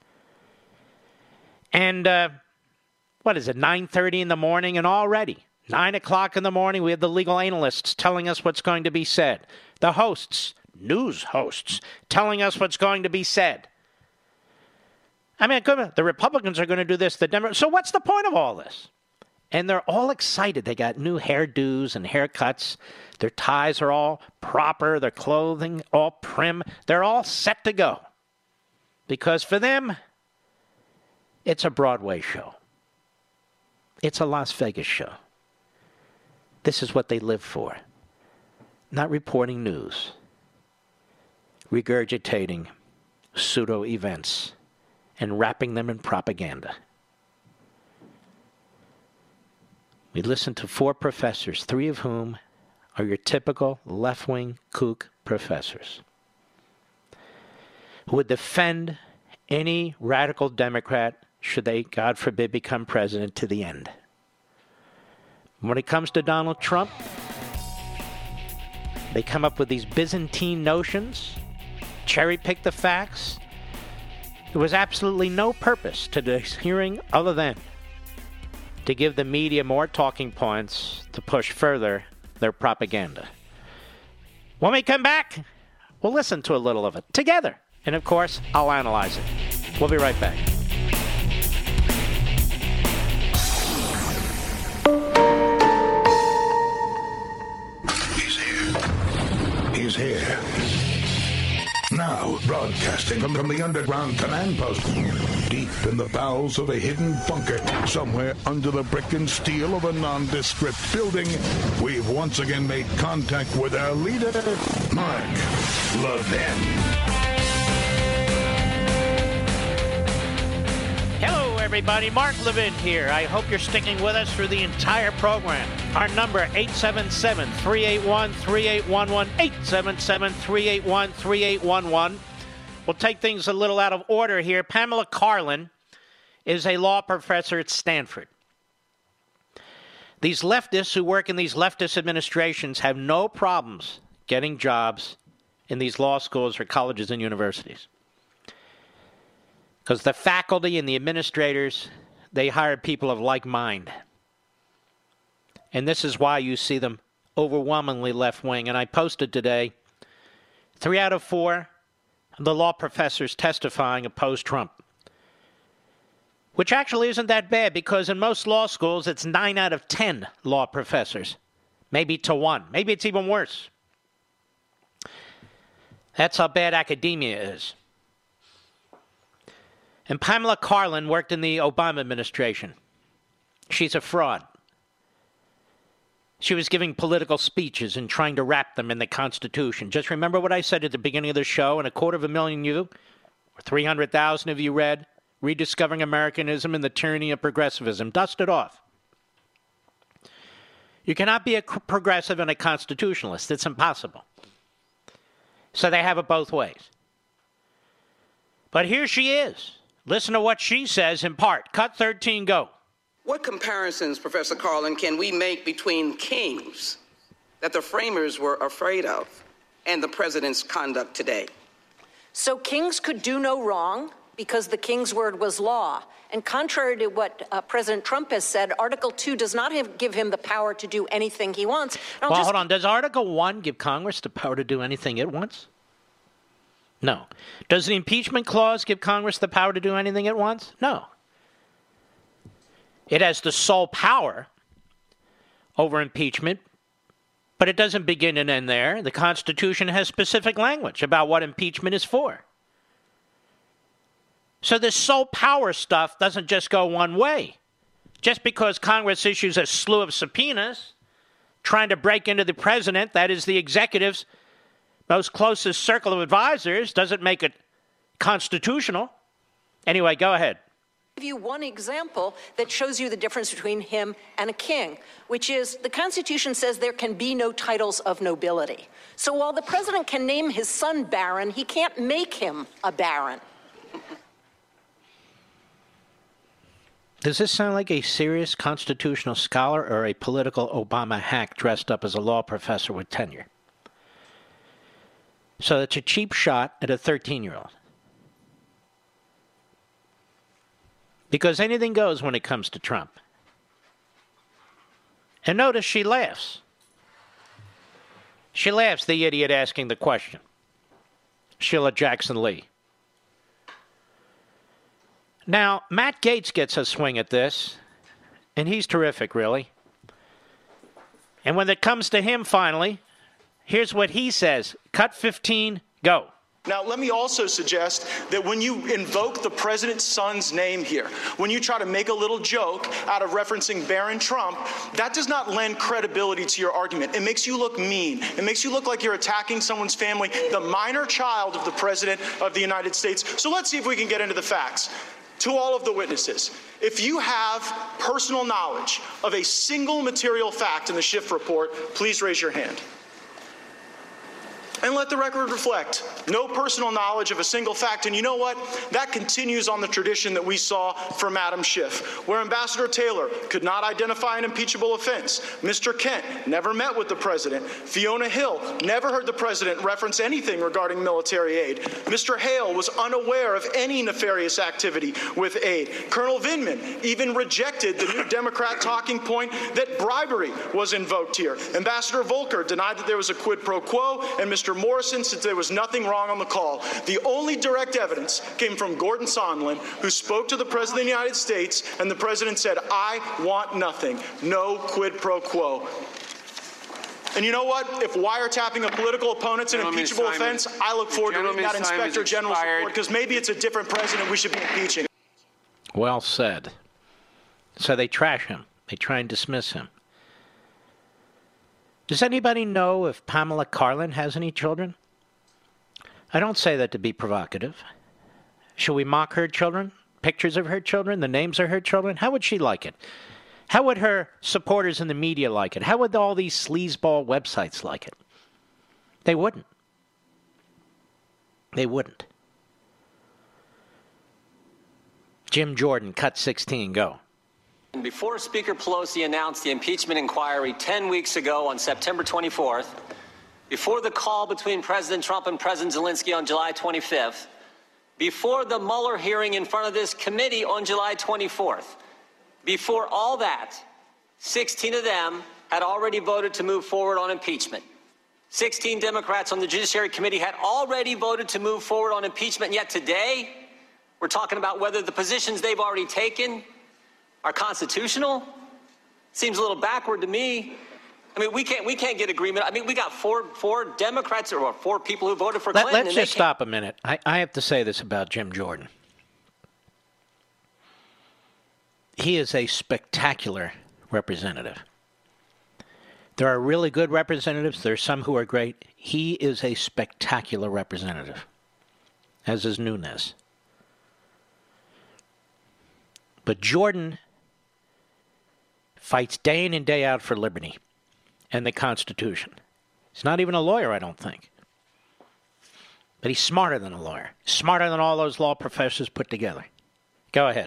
And uh, what is it, nine thirty in the morning, and already nine o'clock in the morning, we have the legal analysts telling us what's going to be said. The hosts, news hosts, telling us what's going to be said. I mean, the Republicans are going to do this, the Democrats. So what's the point of all this? And they're all excited. They got new hairdos and haircuts. Their ties are all proper. Their clothing all prim. They're all set to go. Because for them, it's a Broadway show. It's a Las Vegas show. This is what they live for. Not reporting news. Regurgitating pseudo-events and wrapping them in propaganda. We listened to four professors, three of whom are your typical left-wing kook professors, who would defend any radical Democrat should they, God forbid, become president to the end. When it comes to Donald Trump, they come up with these Byzantine notions, cherry-pick the facts. There was absolutely no purpose to this hearing other than to give the media more talking points to push further their propaganda. When we come back, we'll listen to a little of it together. And of course, I'll analyze it. We'll be right back.
He's here. He's here. Now, broadcasting from, from the underground command post, deep in the bowels of a hidden bunker, somewhere under the brick and steel of a nondescript building, we've once again made contact with our leader, Mark Levin.
Hello, everybody. Mark Levin here. I hope you're sticking with us through the entire program. Our number, eight seven seven, three eight one, three eight one one, eight seven seven, three eight one, three eight one one. We'll take things a little out of order here. Pamela Karlan is a law professor at Stanford. These leftists who work in these leftist administrations have no problems getting jobs in these law schools or colleges and universities. Because the faculty and the administrators, they hire people of like mind. And this is why you see them overwhelmingly left-wing. And I posted today, three out of four of the law professors testifying oppose Trump. Which actually isn't that bad, because in most law schools, it's nine out of ten law professors. Maybe to one. Maybe it's even worse. That's how bad academia is. And Pamela Karlan worked in the Obama administration. She's a fraud. She was giving political speeches and trying to wrap them in the Constitution. Just remember what I said at the beginning of the show, and a quarter of a million of you, or three hundred thousand of you read, Rediscovering Americanism and the Tyranny of Progressivism. Dust it off. You cannot be a progressive and a constitutionalist. It's impossible. So they have it both ways. But here she is. Listen to what she says in part. Cut thirteen, go.
What comparisons, Professor Karlan, can we make between kings that the framers were afraid of and the president's conduct today?
So kings could do no wrong because the king's word was law. And contrary to what uh, President Trump has said, Article two does not have, give him the power to do anything he wants.
Well, just... hold on. Does Article one give Congress the power to do anything it wants? No. Does the impeachment clause give Congress the power to do anything it wants? No. It has the sole power over impeachment, but it doesn't begin and end there. The Constitution has specific language about what impeachment is for. So this sole power stuff doesn't just go one way. Just because Congress issues a slew of subpoenas trying to break into the president, that is the executive's most closest circle of advisors, doesn't make it constitutional. Anyway, go ahead.
I'll give you one example that shows you the difference between him and a king, which is the Constitution says there can be no titles of nobility. So while the president can name his son Baron, he can't make him a baron.
Does this sound like a serious constitutional scholar or a political Obama hack dressed up as a law professor with tenure? So it's a cheap shot at a thirteen-year-old. Because anything goes when it comes to Trump. And notice she laughs. She laughs, the idiot asking the question. Sheila Jackson Lee. Now, Matt Gaetz gets a swing at this, and he's terrific, really. And when it comes to him finally, here's what he says. Cut fifteen, go.
Now, let me also suggest that when you invoke the president's son's name here, when you try to make a little joke out of referencing Baron Trump, that does not lend credibility to your argument. It makes you look mean. It makes you look like you're attacking someone's family, the minor child of the president of the United States. So let's see if we can get into the facts. To all of the witnesses, if you have personal knowledge of a single material fact in the Schiff report, please raise your hand. And let the record reflect no personal knowledge of a single fact. And you know what? That continues on the tradition that we saw from Adam Schiff, where Ambassador Taylor could not identify an impeachable offense. Mister Kent never met with the president. Fiona Hill never heard the president reference anything regarding military aid. Mister Hale was unaware of any nefarious activity with aid. Colonel Vindman even rejected the new Democrat talking point that bribery was invoked here. Ambassador Volker denied that there was a quid pro quo, and Mister Morrison said there was nothing wrong on the call. The only direct evidence came from Gordon Sondland, who spoke to the President of the United States, and the President said, I want nothing. No quid pro quo. And you know what? If wiretapping a political opponent's an impeachable offense, I look forward to reading that Inspector General's report, because maybe it's a different president we should be impeaching.
Well said. So they trash him. They try and dismiss him. Does anybody know if Pamela Karlan has any children? I don't say that to be provocative. Should we mock her children? Pictures of her children? The names of her children? How would she like it? How would her supporters in the media like it? How would all these sleazeball websites like it? They wouldn't. They wouldn't. Jim Jordan, cut sixteen, go.
Before Speaker Pelosi announced the impeachment inquiry ten weeks ago on September twenty-fourth, before the call between President Trump and President Zelensky on July twenty-fifth, before the Mueller hearing in front of this committee on July twenty-fourth, before all that, sixteen of them had already voted to move forward on impeachment. sixteen Democrats on the Judiciary Committee had already voted to move forward on impeachment, yet today we're talking about whether the positions they've already taken are constitutional. Seems a little backward to me. I mean, we can't we can't get agreement. I mean, we got four four Democrats or four people who voted for
Let,
Clinton.
let's just stop a minute. I, I have to say this about Jim Jordan. He is a spectacular representative. There are really good representatives. There are some who are great. He is a spectacular representative, as is Nunes. But Jordan fights day in and day out for liberty and the Constitution. He's not even a lawyer, I don't think. But he's smarter than a lawyer. Smarter than all those law professors put together. Go ahead.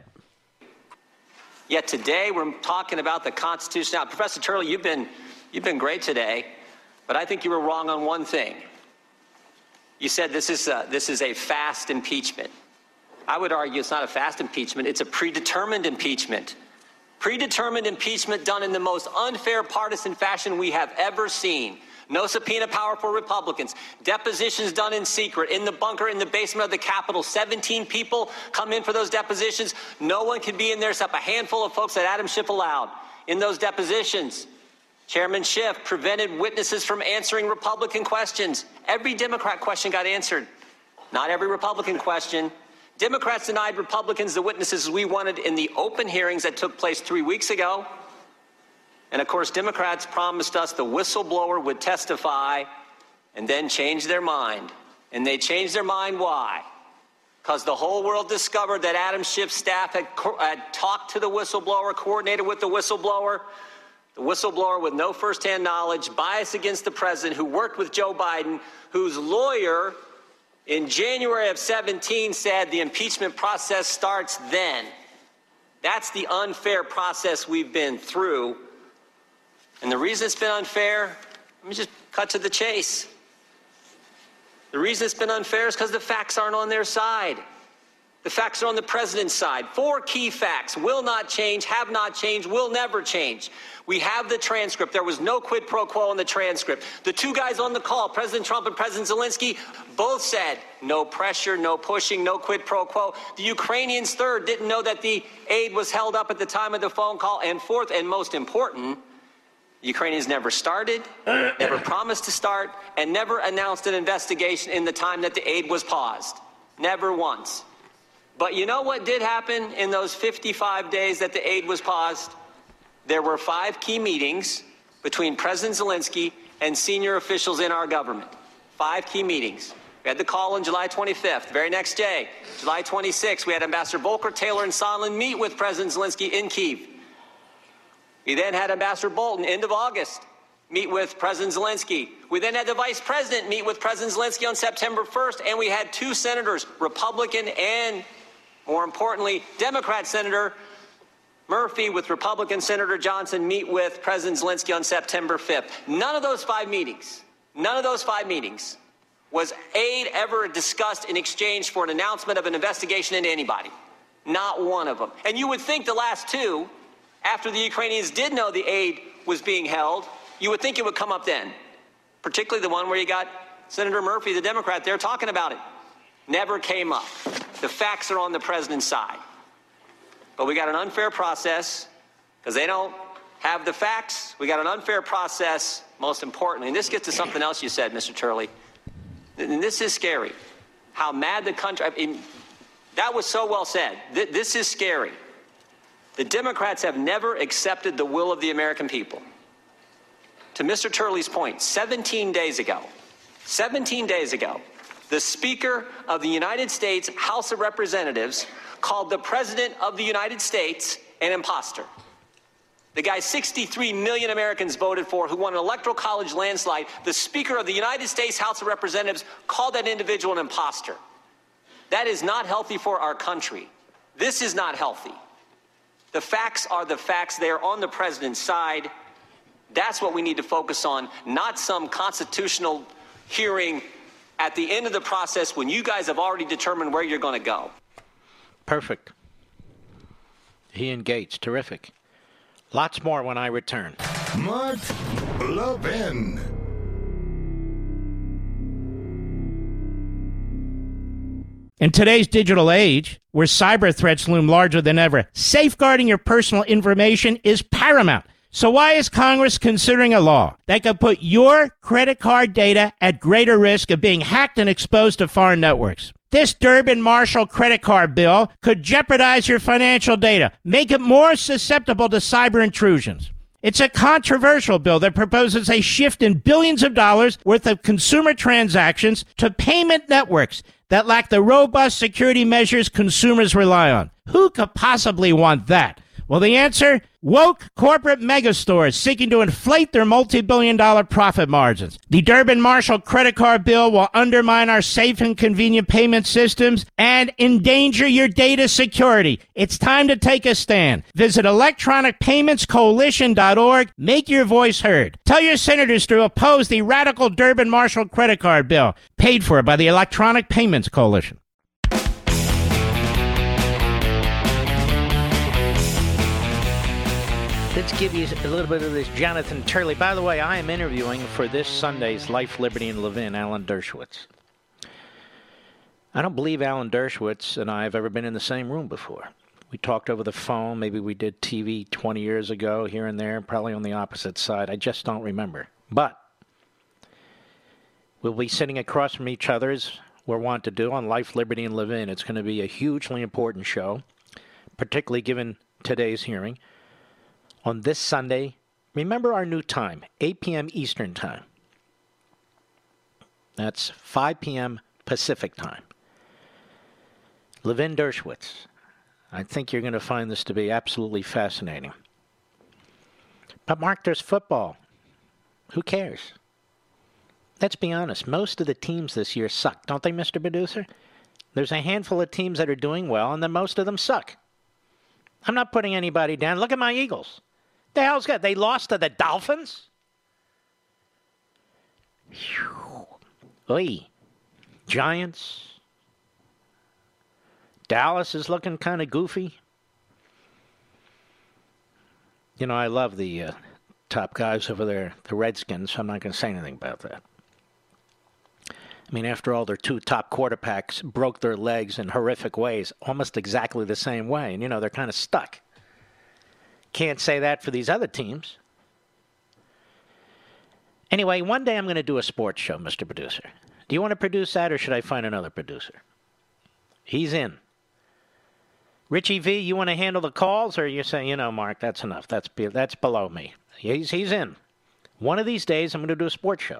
Yet today we're talking about the Constitution. Now, Professor Turley, you've been you've been great today, but I think you were wrong on one thing. You said this is a, this is a fast impeachment. I would argue it's not a fast impeachment. It's a predetermined impeachment. Predetermined impeachment done in the most unfair partisan fashion we have ever seen. No subpoena power for Republicans. Depositions done in secret, in the bunker, in the basement of the Capitol. seventeen people come in for those depositions. No one could be in there except a handful of folks that Adam Schiff allowed in those depositions. Chairman Schiff prevented witnesses from answering Republican questions. Every Democrat question got answered. Not every Republican question. Democrats denied Republicans the witnesses we wanted in the open hearings that took place three weeks ago. And of course, Democrats promised us the whistleblower would testify and then change their mind. And they changed their mind. Why? Because the whole world discovered that Adam Schiff's staff had, co- had talked to the whistleblower, coordinated with the whistleblower, the whistleblower with no firsthand knowledge, bias against the president, who worked with Joe Biden, whose lawyer in January of seventeen said the impeachment process starts then. That's the unfair process we've been through. And the reason it's been unfair, let me just cut to the chase. The reason it's been unfair is because the facts aren't on their side. The facts are on the president's side. Four key facts: will not change, have not changed, will never change. We have the transcript. There was no quid pro quo in the transcript. The two guys on the call, President Trump and President Zelensky, both said no pressure, no pushing, no quid pro quo. The Ukrainians, third, didn't know that the aid was held up at the time of the phone call. And fourth, and most important, the Ukrainians never started, never promised to start, and never announced an investigation in the time that the aid was paused. Never once. But you know what did happen in those fifty-five days that the aid was paused? There were five key meetings between President Zelensky and senior officials in our government. Five key meetings. We had the call on July twenty-fifth. The very next day, July twenty-sixth, we had Ambassador Volker, Taylor, and Sondland meet with President Zelensky in Kyiv. We then had Ambassador Bolton, end of August, meet with President Zelensky. We then had the Vice President meet with President Zelensky on September first, and we had two senators, Republican and, more importantly, Democrat Senator Murphy with Republican Senator Johnson meet with President Zelensky on September fifth. None of those five meetings, none of those five meetings was aid ever discussed in exchange for an announcement of an investigation into anybody. Not one of them. And you would think the last two, after the Ukrainians did know the aid was being held, you would think it would come up then. Particularly the one where you got Senator Murphy, the Democrat, there talking about it. Never came up. The facts are on the president's side. But we got an unfair process because they don't have the facts. We got an unfair process, most importantly. And this gets to something else you said, Mister Turley. And this is scary. How mad the country, I mean, that was so well said. This is scary. The Democrats have never accepted the will of the American people. To Mister Turley's point, seventeen days ago, seventeen days ago, the Speaker of the United States House of Representatives called the President of the United States an imposter. The guy sixty-three million Americans voted for, who won an electoral college landslide, the Speaker of the United States House of Representatives called that individual an imposter. That is not healthy for our country. This is not healthy. The facts are the facts. They are on the president's side. That's what we need to focus on, not some constitutional hearing at the end of the process when you guys have already determined where you're going to go.
Perfect. He and Gates, terrific. Lots more when I return.
Mark Levin.
In today's digital age, where cyber threats loom larger than ever, safeguarding your personal information is paramount. So why is Congress considering a law that could put your credit card data at greater risk of being hacked and exposed to foreign networks? This Durbin-Marshall credit card bill could jeopardize your financial data, make it more susceptible to cyber intrusions. It's a controversial bill that proposes a shift in billions of dollars worth of consumer transactions to payment networks that lack the robust security measures consumers rely on. Who could possibly want that? Well, the answer? Woke corporate megastores seeking to inflate their multi-billion dollar profit margins. The Durbin-Marshall credit card bill will undermine our safe and convenient payment systems and endanger your data security. It's time to take a stand. Visit electronic payments coalition dot org. Make your voice heard. Tell your senators to oppose the radical Durbin-Marshall credit card bill, paid for by the Electronic Payments Coalition.
Let's give you a little bit of this Jonathan Turley. By the way, I am interviewing for this Sunday's Life, Liberty, and Levin, Alan Dershowitz. I don't believe Alan Dershowitz and I have ever been in the same room before. We talked over the phone. Maybe we did T V twenty years ago, here and there, probably on the opposite side. I just don't remember. But we'll be sitting across from each other as we're wont to do on Life, Liberty, and Levin. It's going to be a hugely important show, particularly given today's hearing. On this Sunday, remember our new time, eight p.m. Eastern Time. That's five p.m. Pacific Time. Levin Dershowitz. I think you're going to find this to be absolutely fascinating. But Mark, there's football. Who cares? Let's be honest. Most of the teams this year suck, don't they, Mister Producer? There's a handful of teams that are doing well, and then most of them suck. I'm not putting anybody down. Look at my Eagles. The hell's good? They lost to the Dolphins? Whew. Oy. Giants. Dallas is looking kind of goofy. You know, I love the uh, top guys over there, the Redskins, so I'm not going to say anything about that. I mean, after all, their two top quarterbacks broke their legs in horrific ways, almost exactly the same way. And, you know, they're kind of stuck. Can't say that for these other teams. Anyway, one day I'm going to do a sports show, Mister Producer. Do you want to produce that, or should I find another producer? He's in. Richie V, you want to handle the calls, or you say, you know, Mark, that's enough. That's be- that's below me. He's he's in. One of these days, I'm going to do a sports show.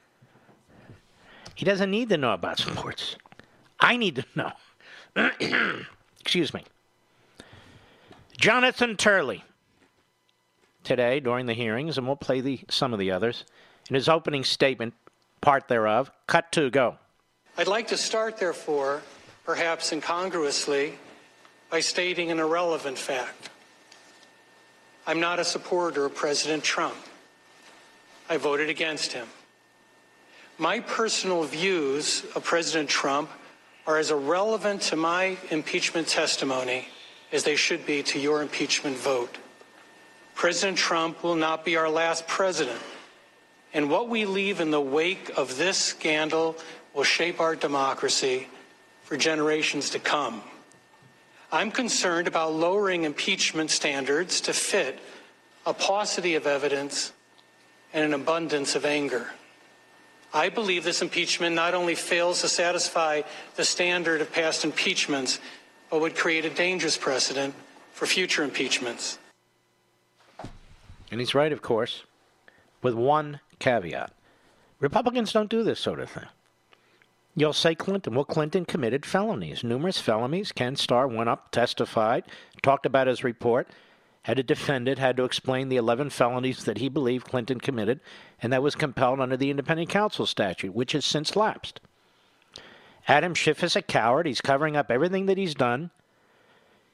He doesn't need to know about sports. I need to know. Excuse me. Jonathan Turley. Today, during the hearings, and we'll play the some of the others, in his opening statement, part thereof, cut two, go.
I'd like to start, therefore, perhaps incongruously, by stating an irrelevant fact. I'm not a supporter of President Trump. I voted against him. My personal views of President Trump are as irrelevant to my impeachment testimony as they should be to your impeachment vote. President Trump will not be our last president, and what we leave in the wake of this scandal will shape our democracy for generations to come. I'm concerned about lowering impeachment standards to fit a paucity of evidence and an abundance of anger. I believe this impeachment not only fails to satisfy the standard of past impeachments, but would create a dangerous precedent for future impeachments.
And he's right, of course, with one caveat. Republicans don't do this sort of thing. You'll say Clinton. Well, Clinton committed felonies, numerous felonies. Ken Starr went up, testified, talked about his report, had to defend it, had to explain the eleven felonies that he believed Clinton committed, and that was compelled under the Independent Counsel statute, which has since lapsed. Adam Schiff is a coward. He's covering up everything that he's done.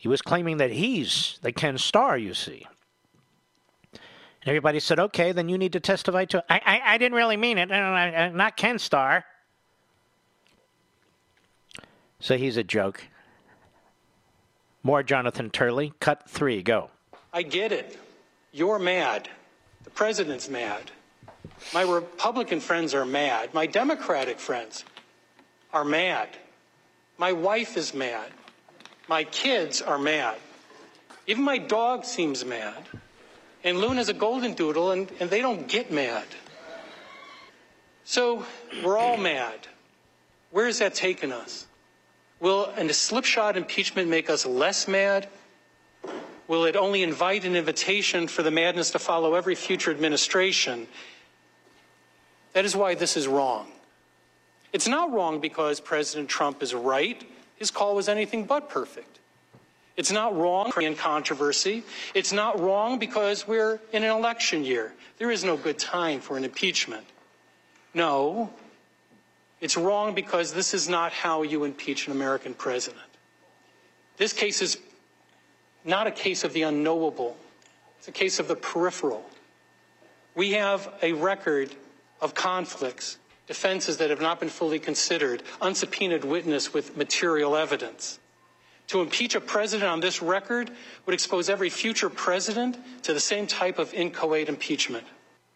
He was claiming that he's the Ken Starr, you see. And everybody said, okay, then you need to testify to it. I, I, I didn't really mean it. Not Ken Starr. So he's a joke. More Jonathan Turley. Cut three. Go.
I get it. You're mad. The president's mad. My Republican friends are mad. My Democratic friends are mad. My wife is mad. My kids are mad. Even my dog seems mad. And Luna's a golden doodle, and, and they don't get mad. So we're all mad. Where is that taking us? Will a slipshod impeachment make us less mad? Will it only invite an invitation for the madness to follow every future administration? That is why this is wrong. It's not wrong because President Trump is right. His call was anything but perfect. It's not wrong in controversy. It's not wrong because we're in an election year. There is no good time for an impeachment. No, it's wrong because this is not how you impeach an American president. This case is not a case of the unknowable. It's a case of the peripheral. We have a record of conflicts, defenses that have not been fully considered, unsubpoenaed witness with material evidence. To impeach a president on this record would expose every future president to the same type of inchoate impeachment.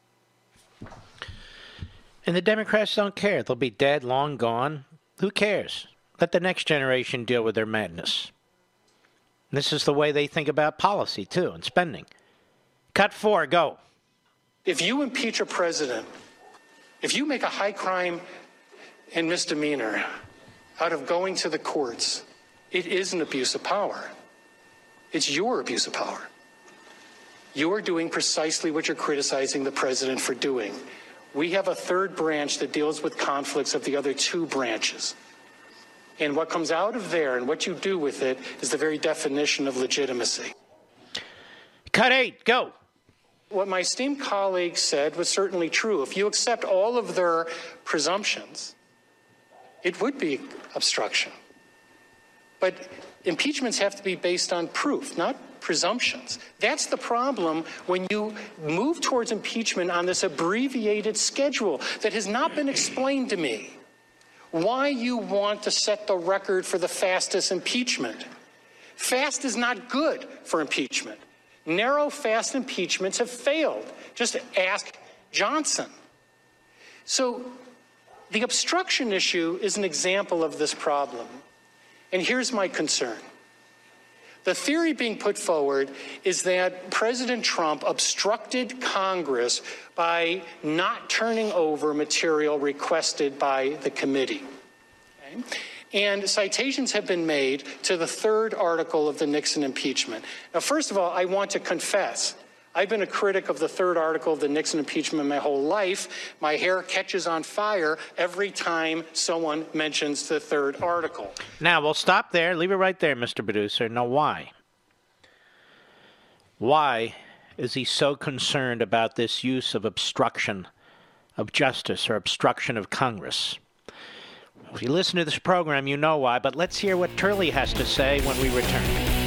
And the Democrats don't care. They'll be dead, long gone. Who cares? Let the next generation deal with their madness. And this is the way they think about policy, too, and spending. Cut four, go.
If you impeach a president, if you make a high crime and misdemeanor out of going to the courts, it is an abuse of power. It's your abuse of power. You're doing precisely what you're criticizing the president for doing. We have a third branch that deals with conflicts of the other two branches. And what comes out of there and what you do with it is the very definition of legitimacy.
Cut eight, go.
What my esteemed colleague said was certainly true. If you accept all of their presumptions, it would be obstruction. But impeachments have to be based on proof, not presumptions. That's the problem when you move towards impeachment on this abbreviated schedule that has not been explained to me. Why you want to set the record for the fastest impeachment. Fast is not good for impeachment. Narrow, fast impeachments have failed. Just ask Johnson. So the obstruction issue is an example of this problem. And here's my concern. The theory being put forward is that President Trump obstructed Congress by not turning over material requested by the committee. Okay? And citations have been made to the third article of the Nixon impeachment. Now, first of all, I want to confess, I've been a critic of the third article of the Nixon impeachment my whole life. My hair catches on fire every time someone mentions the third article.
Now, we'll stop there. Leave it right there, Mister Producer. Now, why? Why is he so concerned about this use of obstruction of justice or obstruction of Congress? If you listen to this program, you know why, but let's hear what Turley has to say when we return.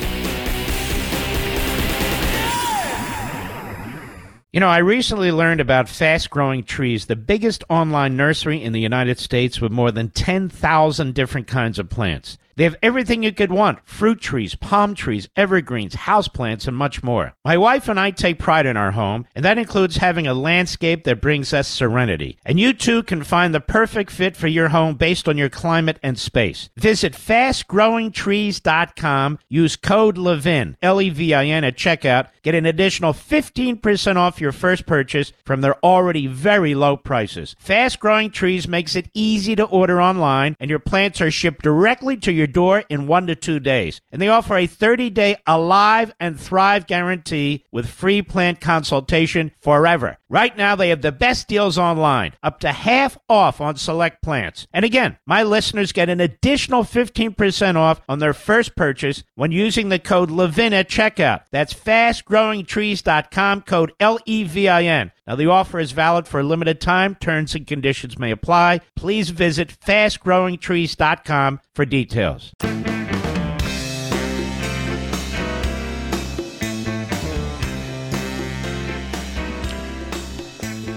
You know, I recently learned about Fast Growing Trees, the biggest online nursery in the United States with more than ten thousand different kinds of plants. They have everything you could want: fruit trees, palm trees, evergreens, houseplants, and much more. My wife and I take pride in our home, and that includes having a landscape that brings us serenity. And you too can find the perfect fit for your home based on your climate and space. Visit fast growing trees dot com, use code LEVIN, L E V I N, at checkout, get an additional fifteen percent off your first purchase from their already very low prices. Fast Growing Trees makes it easy to order online, and your plants are shipped directly to your door in one to two days. And they offer a thirty-day Alive and Thrive guarantee with free plant consultation forever. Right now, they have the best deals online, up to half off on select plants. And again, my listeners get an additional fifteen percent off on their first purchase when using the code LEVIN at checkout. That's fast growing trees dot com, code L E V I N. Now, the offer is valid for a limited time. Terms and conditions may apply. Please visit fast growing trees dot com for details.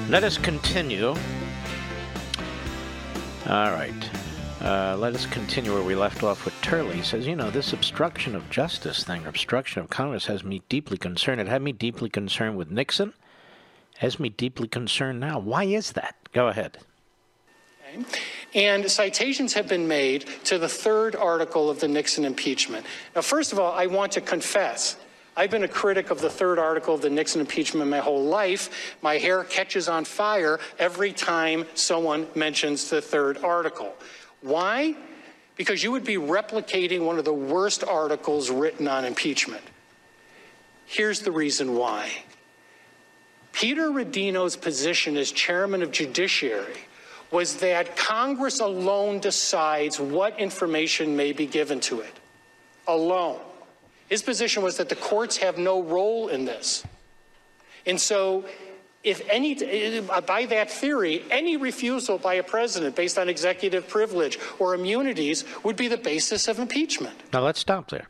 Let us continue. All right. Uh, let us continue where we left off with Turley. He says, you know, this obstruction of justice thing, or obstruction of Congress, has me deeply concerned. It had me deeply concerned with Nixon. Has me deeply concerned now. Why is that? Go ahead.
Okay. And citations have been made to the third article of the Nixon impeachment. Now, first of all, I want to confess, I've been a critic of the third article of the Nixon impeachment my whole life. My hair catches on fire every time someone mentions the third article. Why? Because you would be replicating one of the worst articles written on impeachment. Here's the reason why. Peter Rodino's position as chairman of Judiciary was that Congress alone decides what information may be given to it. Alone. His position was that the courts have no role in this. And so, if any, by that theory, any refusal by a president based on executive privilege or immunities would be the basis of impeachment.
Now let's stop there.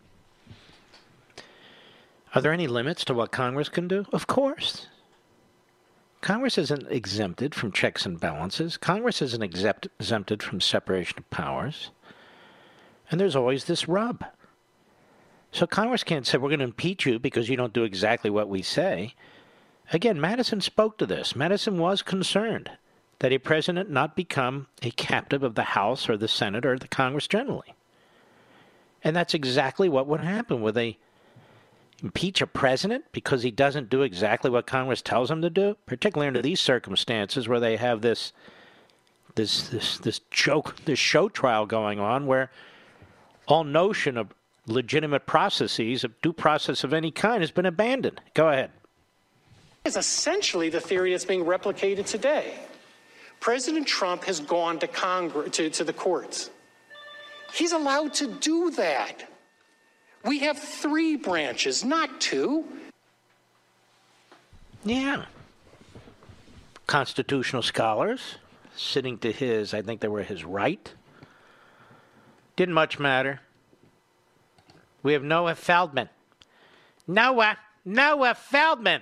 Are there any limits to what Congress can do? Of course. Congress isn't exempted from checks and balances. Congress isn't exempt, exempted from separation of powers. And there's always this rub. So Congress can't say, we're going to impeach you because you don't do exactly what we say. Again, Madison spoke to this. Madison was concerned that a president not become a captive of the House or the Senate or the Congress generally. And that's exactly what would happen. Would they impeach a president because he doesn't do exactly what Congress tells him to do? Particularly under these circumstances where they have this this this this joke, this show trial going on where all notion of legitimate processes, of due process of any kind, has been abandoned. Go ahead.
Is essentially the theory that's being replicated today. President Trump has gone to Congress, to, to the courts. He's allowed to do that. We have three branches, not two.
Yeah. Constitutional scholars sitting to his, I think they were his right. Didn't much matter. We have Noah Feldman. Noah, Noah Feldman.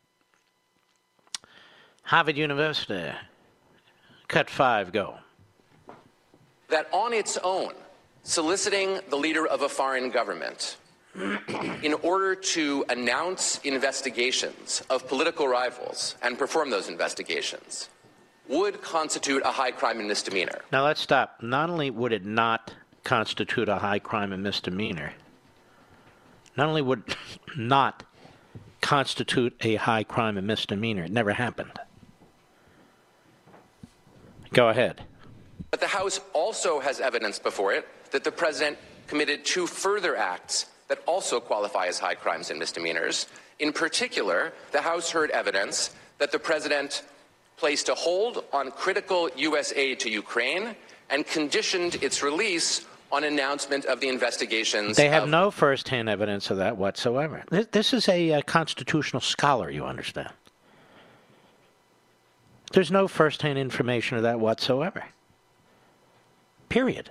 Harvard University. Cut five, go.
That on its own, soliciting the leader of a foreign government in order to announce investigations of political rivals and perform those investigations would constitute a high crime and misdemeanor.
Now let's stop. Not only would it not constitute a high crime and misdemeanor, not only would it not constitute a high crime and misdemeanor, it never happened. Go ahead.
But the House also has evidence before it that the president committed two further acts that also qualify as high crimes and misdemeanors. In particular, the House heard evidence that the president placed a hold on critical U S aid to Ukraine and conditioned its release on announcement of the investigations.
They have
of-
no first-hand evidence of that whatsoever. This, this is a, a constitutional scholar, you understand. There's no first-hand information of that whatsoever. Period.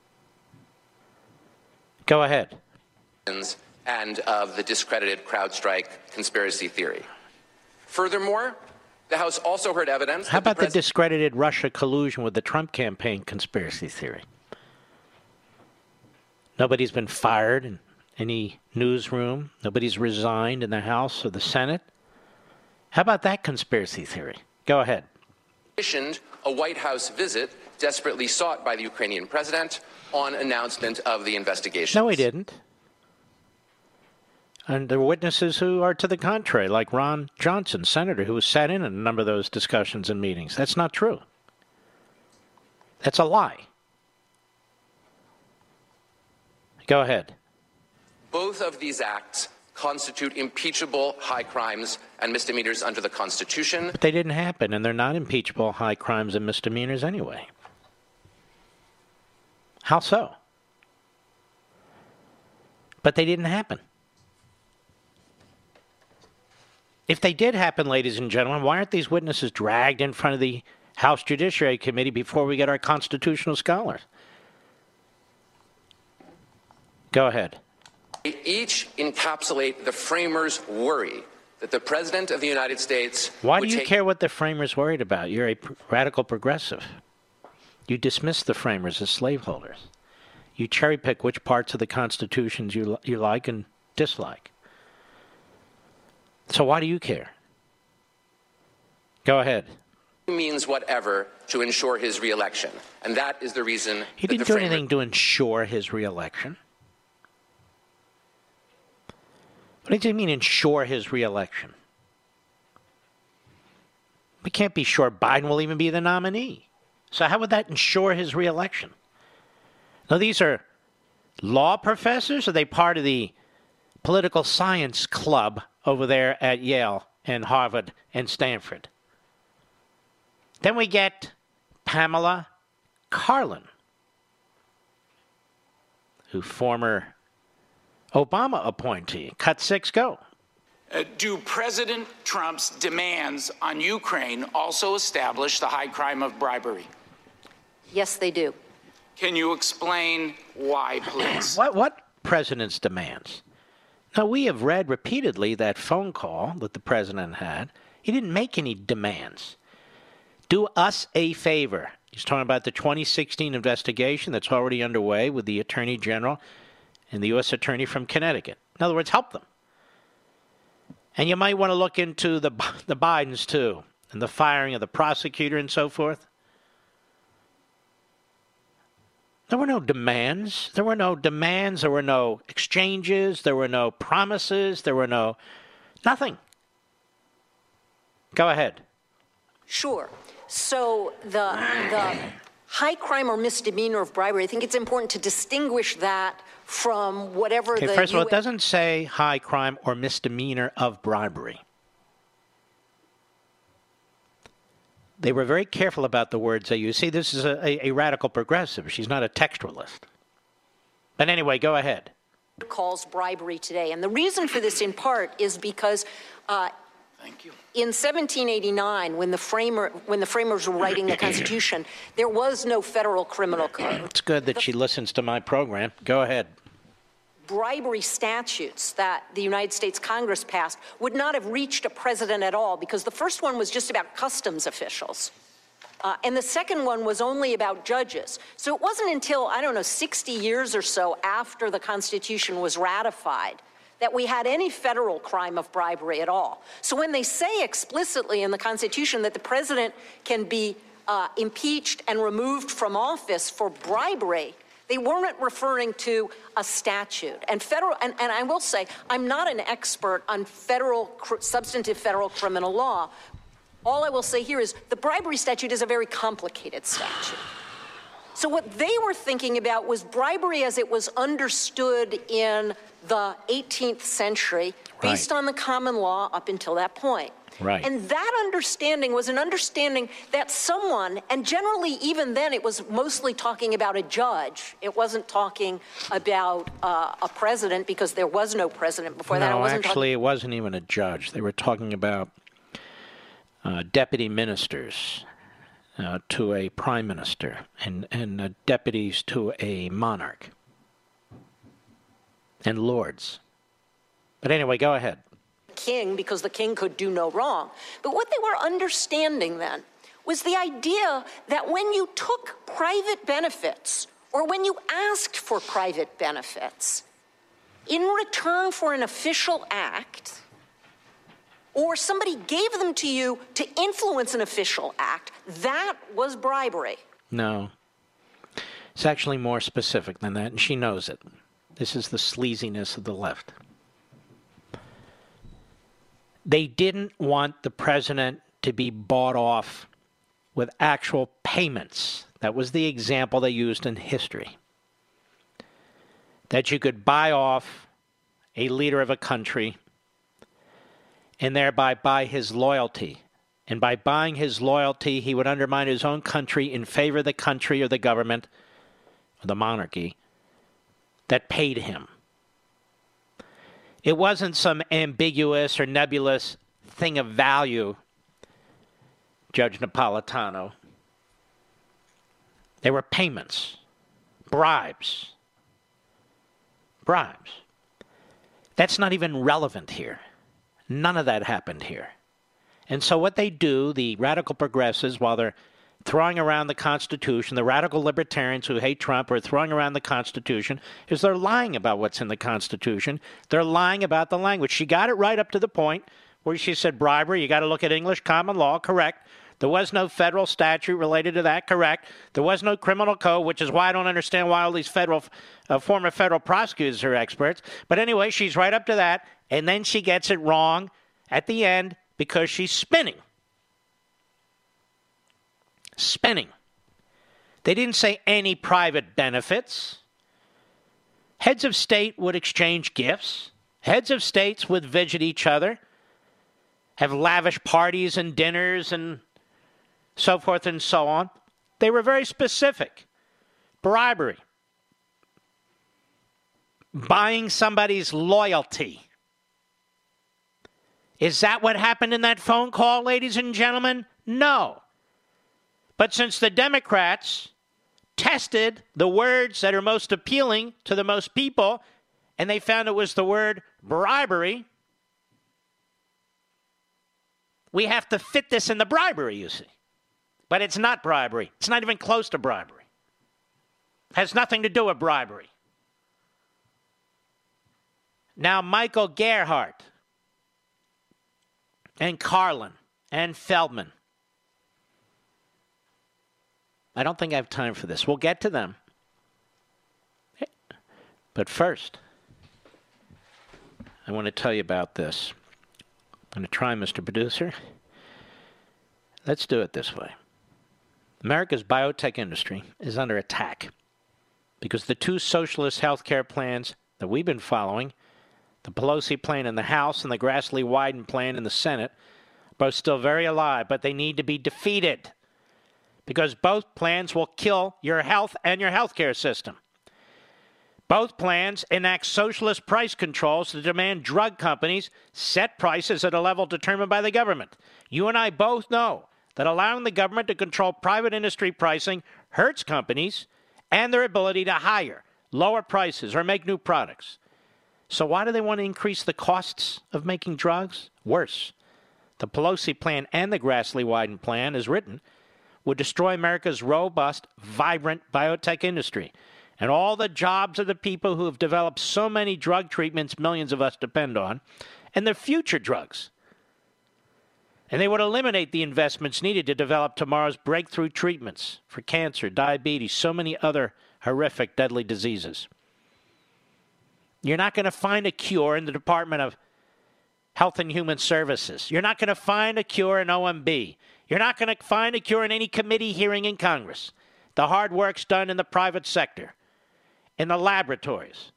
Go ahead.
And of the discredited CrowdStrike conspiracy theory. Furthermore, the House also heard evidence.
How about the,
the pres-
discredited Russia collusion with the Trump campaign conspiracy theory? Nobody's been fired in any newsroom. Nobody's resigned in the House or the Senate. How about that conspiracy theory? Go ahead.
Commissioned a White House visit desperately sought by the Ukrainian president on announcement of the investigation.
No, he didn't. And there were witnesses who are to the contrary, like Ron Johnson, senator, who sat in on a number of those discussions and meetings. That's not true. That's a lie. Go ahead.
Both of these acts constitute impeachable high crimes and misdemeanors under the Constitution.
But they didn't happen, and they're not impeachable high crimes and misdemeanors anyway. How so? But they didn't happen. If they did happen, ladies and gentlemen, why aren't these witnesses dragged in front of the House Judiciary Committee before we get our constitutional scholars? Go ahead.
They each encapsulate the framers' worry that the President of the United States
Why
would
do you
take...
care what the framers worried about? You're a pr- radical progressive. You dismiss the framers as slaveholders. You cherry pick which parts of the Constitutions you you like and dislike. So why do you care? Go ahead.
means whatever to ensure his reelection. And that is the reason
He
that
didn't
the
do
framers...
anything to ensure his reelection. What does he mean, ensure his reelection? We can't be sure Biden will even be the nominee. So how would that ensure his reelection? Now, these are law professors? Or are they part of the political science club over there at Yale and Harvard and Stanford? Then we get Pamela Karlan, who former Obama appointee. Cut six, go.
Uh, do President Trump's demands on Ukraine also establish the high crime of bribery?
Yes, they do.
Can you explain why, please?
What, what president's demands? Now, we have read repeatedly that phone call that the president had. He didn't make any demands. Do us a favor. He's talking about the twenty sixteen investigation that's already underway with the Attorney General and the U S Attorney from Connecticut. In other words, help them. And you might want to look into the the Bidens, too, and the firing of the prosecutor and so forth. There were no demands. There were no demands. There were no exchanges. There were no promises. There were no... nothing. Go ahead.
Sure. So the the high crime or misdemeanor of bribery, I think it's important to distinguish that from whatever
okay,
the...
First of all,
U S
it doesn't say high crime or misdemeanor of bribery. They were very careful about the words they use. See, this is a, a, a radical progressive. She's not a textualist. But anyway, go ahead.
Calls bribery today. And the reason for this, in part, is because... Uh,
Thank you.
In seventeen eighty-nine, when the framer when the framers were writing the Constitution, there was no federal criminal code.
It's good that
the
she listens to my program. Go ahead.
Bribery statutes that the United States Congress passed would not have reached a president at all, because the first one was just about customs officials. Uh, and the second one was only about judges. So it wasn't until, I don't know, sixty years or so after the Constitution was ratified that we had any federal crime of bribery at all. So when they say explicitly in the Constitution that the president can be uh, impeached and removed from office for bribery, they weren't referring to a statute. And federal, and, and I will say, I'm not an expert on federal, cr- substantive federal criminal law. All I will say here is the bribery statute is a very complicated statute. So what they were thinking about was bribery as it was understood in the eighteenth century, based
right.
on the common law up until that point.
Right.
And that understanding was an understanding that someone, and generally even then it was mostly talking about a judge. It wasn't talking about uh, a president, because there was no president before that. It
No,
wasn't
actually,
talking-
it wasn't even a judge. They were talking about uh, deputy ministers uh, to a prime minister and, and uh, deputies to a monarch and lords. But anyway, go ahead.
King, because the king could do no wrong. But what they were understanding then was the idea that when you took private benefits, or when you asked for private benefits, in return for an official act, or somebody gave them to you to influence an official act, that was bribery.
No. It's actually more specific than that, and she knows it. This is the sleaziness of the left. They didn't want the president to be bought off with actual payments. That was the example they used in history. That you could buy off a leader of a country and thereby buy his loyalty. And by buying his loyalty, he would undermine his own country in favor of the country or the government or the monarchy that paid him. It wasn't some ambiguous or nebulous thing of value, Judge Napolitano. They were payments, bribes, bribes. That's not even relevant here. None of that happened here. And so what they do, the radical progressives, while they're throwing around the Constitution, the radical libertarians who hate Trump are throwing around the Constitution, is they're lying about what's in the Constitution. They're lying about the language. She got it right up to the point where she said bribery, you got to look at English common law, correct. There was no federal statute related to that, correct. There was no criminal code, which is why I don't understand why all these federal, uh, former federal prosecutors are experts. But anyway, she's right up to that, and then she gets it wrong at the end because she's spinning. Spinning. They didn't say any private benefits. Heads of state would exchange gifts. Heads of states would visit each other, have lavish parties and dinners and so forth and so on. They were very specific. Bribery. Buying somebody's loyalty. Is that what happened in that phone call, ladies and gentlemen? No. But since the Democrats tested the words that are most appealing to the most people, and they found it was the word bribery, we have to fit this in the bribery, you see. But it's not bribery. It's not even close to bribery. It has nothing to do with bribery. Now, Michael Gerhardt and Carlin and Feldman. I don't think I have time for this. We'll get to them. But first, I want to tell you about this. I'm going to try, Mister Producer. Let's do it this way. America's biotech industry is under attack because the two socialist health care plans that we've been following, the Pelosi plan in the House and the Grassley-Wyden plan in the Senate, are both still very alive, but they need to be defeated because both plans will kill your health and your health care system. Both plans enact socialist price controls to demand drug companies set prices at a level determined by the government. You and I both know that allowing the government to control private industry pricing hurts companies and their ability to hire, lower prices, or make new products. So why do they want to increase the costs of making drugs? Worse, the Pelosi plan and the Grassley-Wyden plan, as written, would destroy America's robust, vibrant biotech industry and all the jobs of the people who have developed so many drug treatments millions of us depend on, and the future drugs. And they would eliminate the investments needed to develop tomorrow's breakthrough treatments for cancer, diabetes, so many other horrific, deadly diseases. You're not going to find a cure in the Department of Health and Human Services. You're not going to find a cure in O M B. You're not going to find a cure in any committee hearing in Congress. The hard work's done in the private sector, in the laboratories.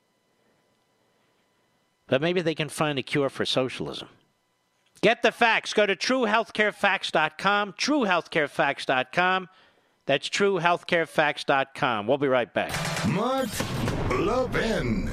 But maybe they can find a cure for socialism. Get the facts. Go to true healthcare facts dot com, true healthcare facts dot com. That's true healthcare facts dot com. We'll be right back.
Mark Levin.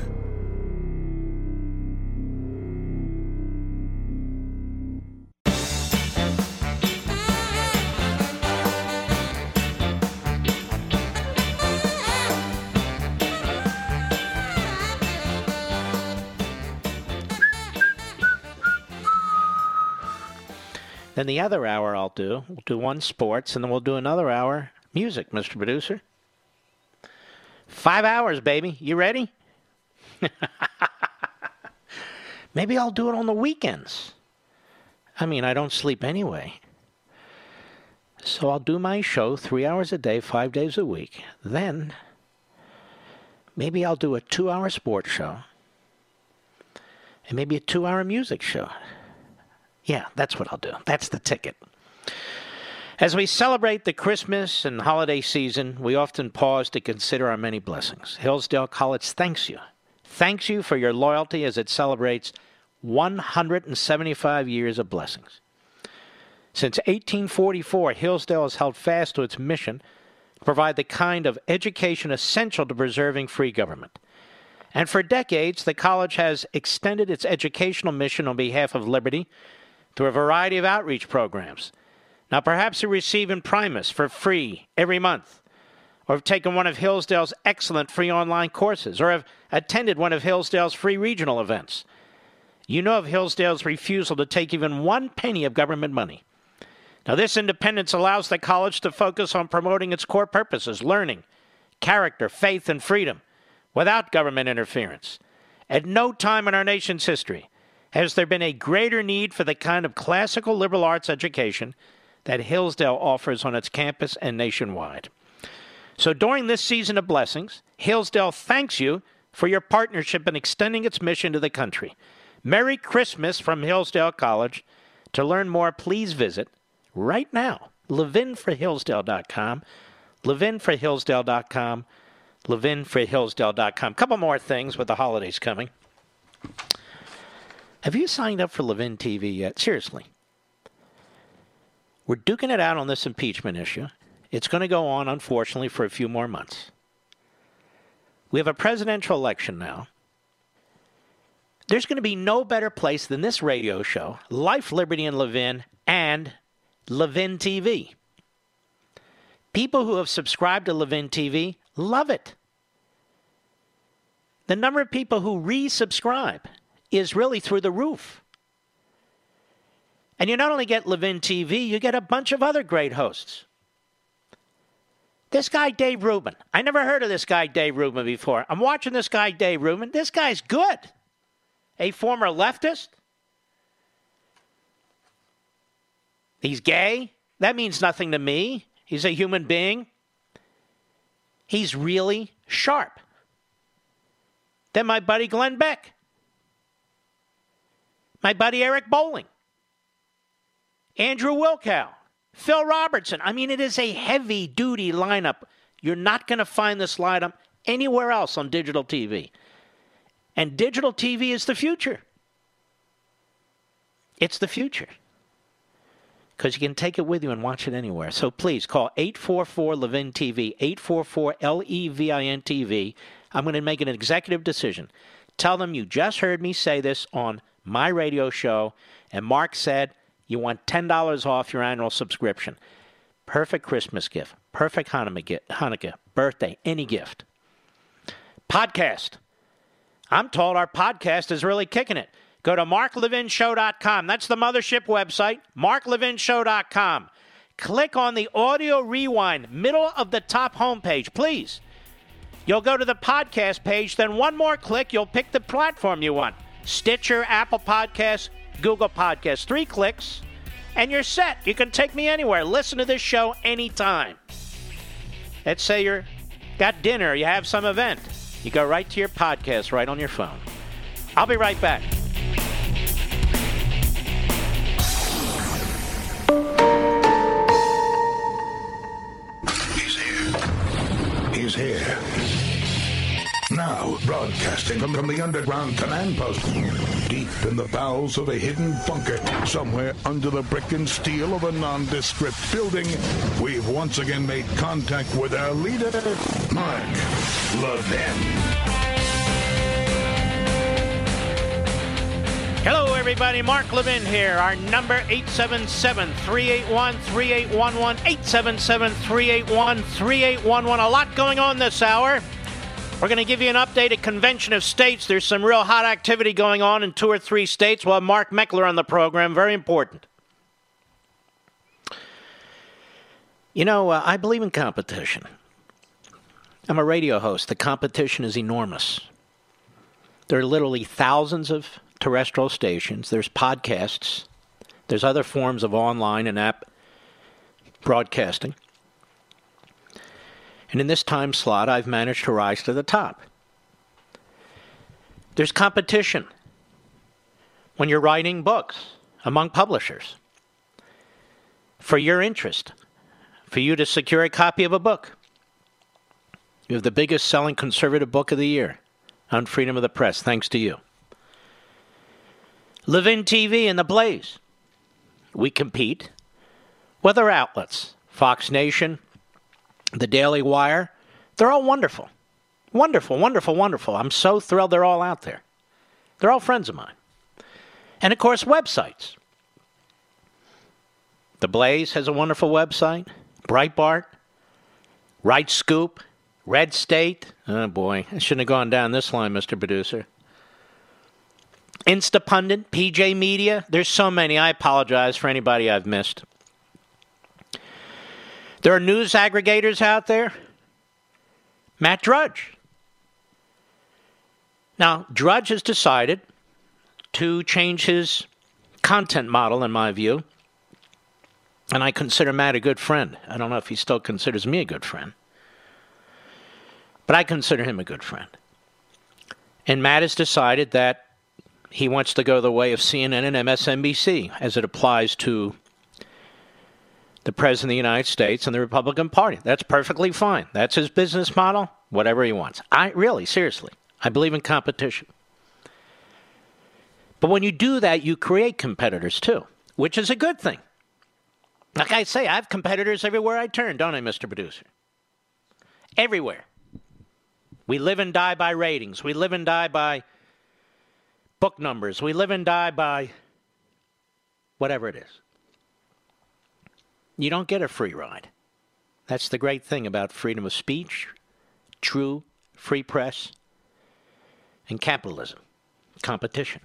Then the other hour I'll do, we'll do one sports, and then we'll do another hour music, Mister Producer. Five hours, baby. You ready? Maybe I'll do it on the weekends. I mean, I don't sleep anyway. So I'll do my show three hours a day, five days a week. Then maybe I'll do a two-hour sports show and maybe a two-hour music show. Yeah, that's what I'll do. That's the ticket. As we celebrate the Christmas and holiday season, we often pause to consider our many blessings. Hillsdale College thanks you. Thanks you for your loyalty as it celebrates one hundred seventy-five years of blessings. Since eighteen forty-four, Hillsdale has held fast to its mission to provide the kind of education essential to preserving free government. And for decades, the college has extended its educational mission on behalf of liberty through a variety of outreach programs. Now, perhaps you receive Imprimis for free every month, or have taken one of Hillsdale's excellent free online courses, or have attended one of Hillsdale's free regional events. you know of Hillsdale's refusal to take even one penny of government money. Now, this independence allows the college to focus on promoting its core purposes, learning, character, faith, and freedom, without government interference. At no time in our nation's history has there been a greater need for the kind of classical liberal arts education that Hillsdale offers on its campus and nationwide. So during this season of blessings, Hillsdale thanks you for your partnership in extending its mission to the country. Merry Christmas from Hillsdale College. To learn more, please visit right now, levin for hillsdale dot com, levin for hillsdale dot com, levin for hillsdale dot com. Couple more things with the holidays coming. Have you signed up for Levin T V yet? Seriously. We're duking it out on this impeachment issue. It's going to go on, unfortunately, for a few more months. We have a presidential election now. There's going to be no better place than this radio show, Life, Liberty, and Levin, and Levin T V. People who have subscribed to Levin T V love it. The number of people who resubscribe is really through the roof. And you not only get Levin T V, you get a bunch of other great hosts. This guy, Dave Rubin. I never heard of this guy, Dave Rubin, before. I'm watching this guy, Dave Rubin. This guy's good. A former leftist. He's gay. That means nothing to me. He's a human being. He's really sharp. Then my buddy Glenn Beck. My buddy Eric Bolling. Andrew Wilkow. Phil Robertson. I mean, it is a heavy-duty lineup. You're not going to find this lineup anywhere else on digital T V. And digital T V is the future. It's the future. Because you can take it with you and watch it anywhere. So please call eight four four Levin T V, eight four four L E V I N T V. I'm going to make an executive decision. Tell them you just heard me say this on my radio show, and Mark said you want ten dollars off your annual subscription. Perfect Christmas gift. Perfect Hanukkah, birthday, any gift. Podcast. I'm told our podcast is really kicking it. Go to mark levin show dot com. That's the mothership website, mark levin show dot com. Click on the audio rewind, middle of the top homepage, please. You'll go to the podcast page, then one more click, you'll pick the platform you want. Stitcher, Apple Podcasts, Google Podcasts. Three clicks, and you're set. You can take me anywhere. Listen to this show anytime. Let's say you're got dinner, you have some event. You go right to your podcast right on your phone. I'll be right back.
He's here. He's here. Now, broadcasting from, from the underground command post, deep in the bowels of a hidden bunker, somewhere under the brick and steel of a nondescript building, we've once again made contact with our leader, Mark Levin.
Hello, everybody. Mark Levin here. Our number, eight seven seven, three eight one, three eight one one, eight seven seven, three eight one, three eight one one. A lot going on this hour. We're going to give you an update at Convention of States. There's some real hot activity going on in two or three states. We'll have Mark Meckler on the program. Very important. You know, uh, I believe in competition. I'm a radio host. The competition is enormous. There are literally thousands of terrestrial stations. There's podcasts. There's other forms of online and app broadcasting. And in this time slot, I've managed to rise to the top. There's competition when you're writing books among publishers for your interest, for you to secure a copy of a book. You have the biggest selling conservative book of the year on Freedom of the Press, thanks to you. Levin T V and The Blaze. We compete with our outlets, Fox Nation, The Daily Wire. They're all wonderful. Wonderful, wonderful, wonderful. I'm so thrilled they're all out there. They're all friends of mine. And, of course, websites. The Blaze has a wonderful website. Breitbart. Right Scoop. Red State. Oh, boy. I shouldn't have gone down this line, Mister Producer. Instapundit, P J Media. There's so many. I apologize for anybody I've missed. There are news aggregators out there. Matt Drudge. Now, Drudge has decided to change his content model, in my view. And I consider Matt a good friend. I don't know if he still considers me a good friend. But I consider him a good friend. And Matt has decided that he wants to go the way of C N N and M S N B C as it applies to the President of the United States and the Republican Party. That's perfectly fine. That's his business model, whatever he wants. I really, seriously, I believe in competition. But when you do that, you create competitors too, which is a good thing. Like I say, I have competitors everywhere I turn, don't I, Mister Producer? Everywhere. We live and die by ratings. We live and die by book numbers. We live and die by whatever it is. You don't get a free ride. That's the great thing about freedom of speech, true free press, and capitalism, competition.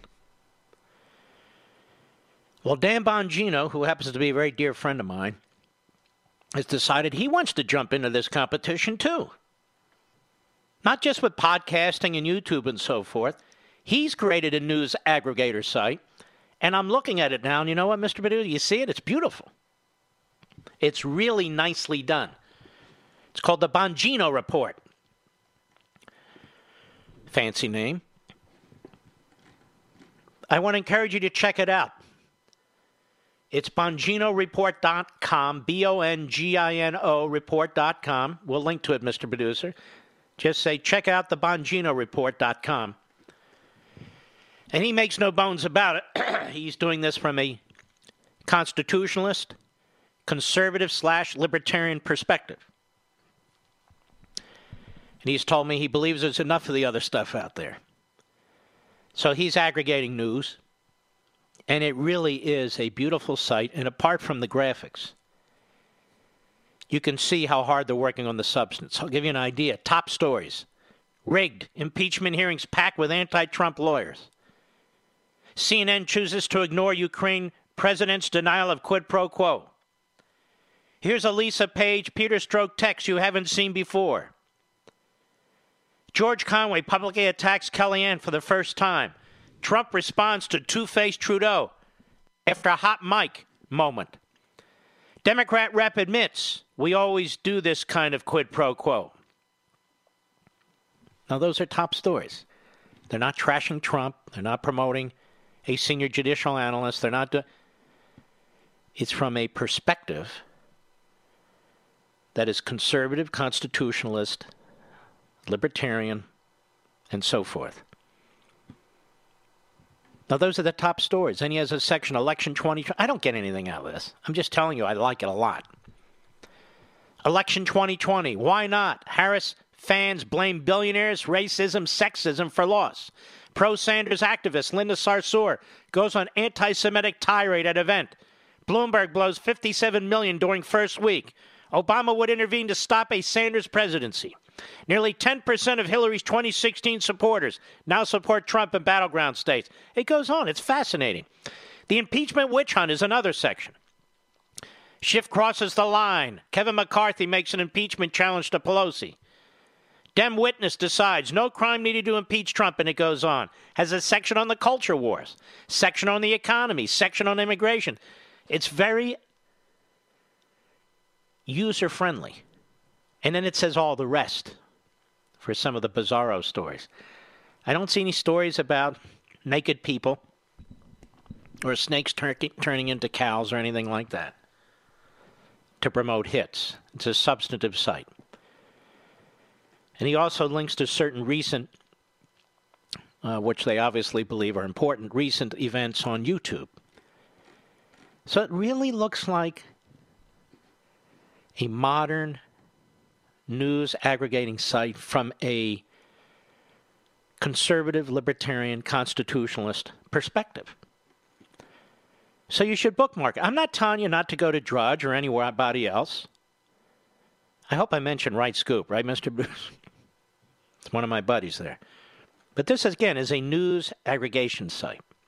Well, Dan Bongino, who happens to be a very dear friend of mine, has decided he wants to jump into this competition too. Not just with podcasting and YouTube and so forth. He's created a news aggregator site, and I'm looking at it now, and you know what, Mister Badu? You see it? It's beautiful. It's really nicely done. It's called the Bongino Report. Fancy name. I want to encourage you to check it out. It's bongino report dot com, B O N G I N O report dot com. We'll link to it, Mister Producer. Just say, check out the bongino report dot com. And he makes no bones about it. He's doing this from a constitutionalist, conservative slash libertarian perspective. And he's told me he believes there's enough of the other stuff out there. So he's aggregating news. And it really is a beautiful site. And apart from the graphics, you can see how hard they're working on the substance. I'll give you an idea. Top stories. Rigged. Impeachment hearings packed with anti-Trump lawyers. C N N chooses to ignore Ukraine president's denial of quid pro quo. Here's a Lisa Page Peter Strzok text you haven't seen before. George Conway publicly attacks Kellyanne for the first time. Trump responds to two-faced Trudeau after a hot mic moment. Democrat rep admits we always do this kind of quid pro quo. Now, those are top stories. They're not trashing Trump. They're not promoting a senior judicial analyst. They're not. Do- it's from a perspective that is conservative, constitutionalist, libertarian, and so forth. Now, those are the top stories. Then he has a section, Election twenty. I don't get anything out of this. I'm just telling you, I like it a lot. Election twenty twenty. Why not? Harris fans blame billionaires, racism, sexism for loss. Pro-Sanders activist Linda Sarsour goes on anti-Semitic tirade at event. Bloomberg blows fifty-seven million dollars during first week. Obama would intervene to stop a Sanders presidency. Nearly ten percent of Hillary's twenty sixteen supporters now support Trump in battleground states. It goes on. It's fascinating. The impeachment witch hunt is another section. Schiff crosses the line. Kevin McCarthy makes an impeachment challenge to Pelosi. Dem witness decides no crime needed to impeach Trump, and it goes on. Has a section on the culture wars, section on the economy, section on immigration. It's very user-friendly. And then it says all the rest for some of the bizarro stories. I don't see any stories about naked people or snakes tur- turning into cows or anything like that to promote hits. It's a substantive site. And he also links to certain recent, uh, which they obviously believe are important, recent events on YouTube. So it really looks like a modern news aggregating site from a conservative, libertarian, constitutionalist perspective. So you should bookmark it. I'm not telling you not to go to Drudge or anybody else. I hope I mentioned Right Scoop, right, Mister Bruce? It's one of my buddies there. But this, again, is a news aggregation site.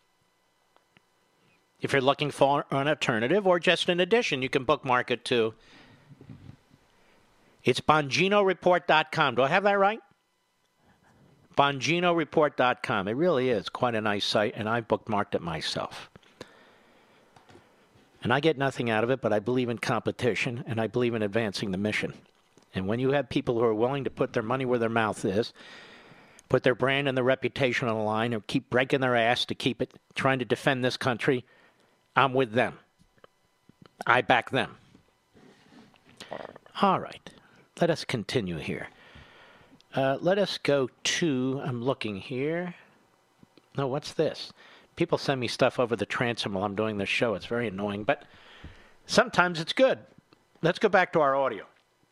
If you're looking for an alternative or just an addition, you can bookmark it too. It's Bongino Report dot com. Do I have that right? Bongino Report dot com. It really is quite a nice site, and I bookmarked it myself. And I get nothing out of it, but I believe in competition, and I believe in advancing the mission. And when you have people who are willing to put their money where their mouth is, put their brand and their reputation on the line, or keep breaking their ass to keep it, trying to defend this country, I'm with them. I back them. All right. Let us continue here. Uh, let us go to, I'm looking here. No, what's this? People send me stuff over the transom while I'm doing this show. It's very annoying, but sometimes it's good. Let's go back to our audio.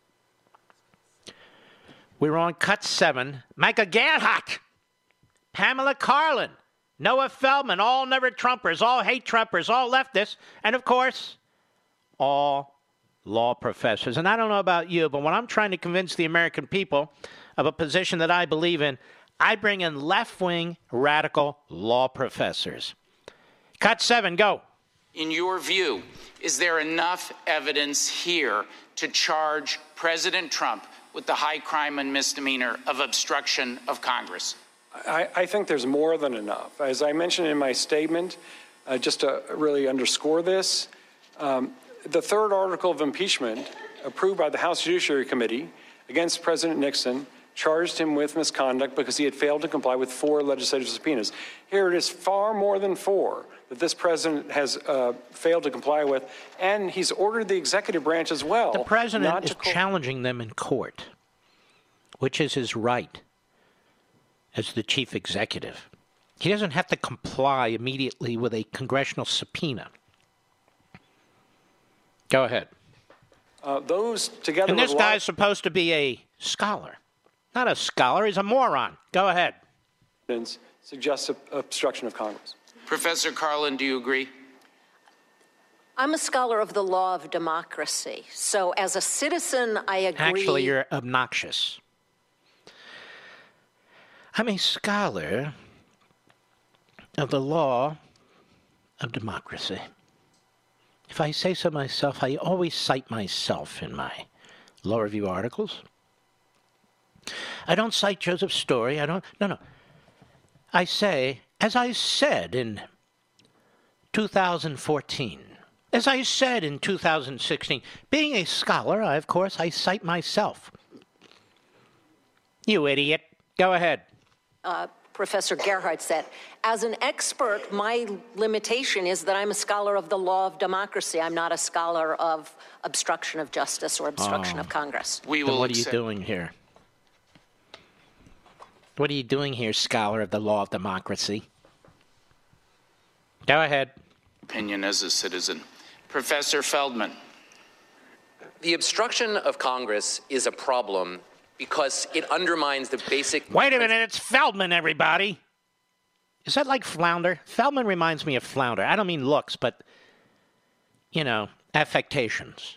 We were on cut seven. Micah Gerhardt, Pamela Karlan, Noah Feldman, all never Trumpers, all hate Trumpers, all leftists, and of course, all law professors. And I don't know about you, but when I'm trying to convince the American people of a position that I believe in, I bring in left-wing radical law professors. Cut seven, go.
In your view, is there enough evidence here to charge President Trump with the high crime and misdemeanor of obstruction of Congress?
I, I think there's more than enough. As I mentioned in my statement, uh, just to really underscore this, um, the third article of impeachment approved by the House Judiciary Committee against President Nixon charged him with misconduct because he had failed to comply with four legislative subpoenas. Here it is far more than four that this president has uh, failed to comply with, and he's ordered the executive branch as well.
The president
not
is
to co-
challenging them in court, which is his right as the chief executive. He doesn't have to comply immediately with a congressional subpoena. Go ahead.
Uh, those together
and this
with
guy's
lot-
supposed to be a scholar. Not a scholar, he's a moron. Go ahead.
Suggests obstruction of Congress.
Professor Karlan, do you agree?
I'm a scholar of the law of democracy. So as a citizen, I agree.
Actually, you're obnoxious. I'm a scholar of the law of democracy. If I say so myself, I always cite myself in my law review articles. I don't cite Joseph Story. I don't, no, no. I say, as I said in two thousand fourteen, as I said in two thousand sixteen, being a scholar, I, of course, I cite myself. You idiot. Go ahead.
Uh, Professor Gerhardt said, as an expert, my limitation is that I'm a scholar of the law of democracy. I'm not a scholar of obstruction of justice or obstruction
Oh.
of Congress.
We
Then
will
what
accept-
are you doing here? What are you doing here, scholar of the law of democracy? Go ahead.
Opinion as a citizen. Professor Feldman.
The obstruction of Congress is a problem because it undermines the basic...
Wait a minute, it's Feldman, everybody. Is that like Flounder? Feldman reminds me of Flounder. I don't mean looks, but, you know, affectations.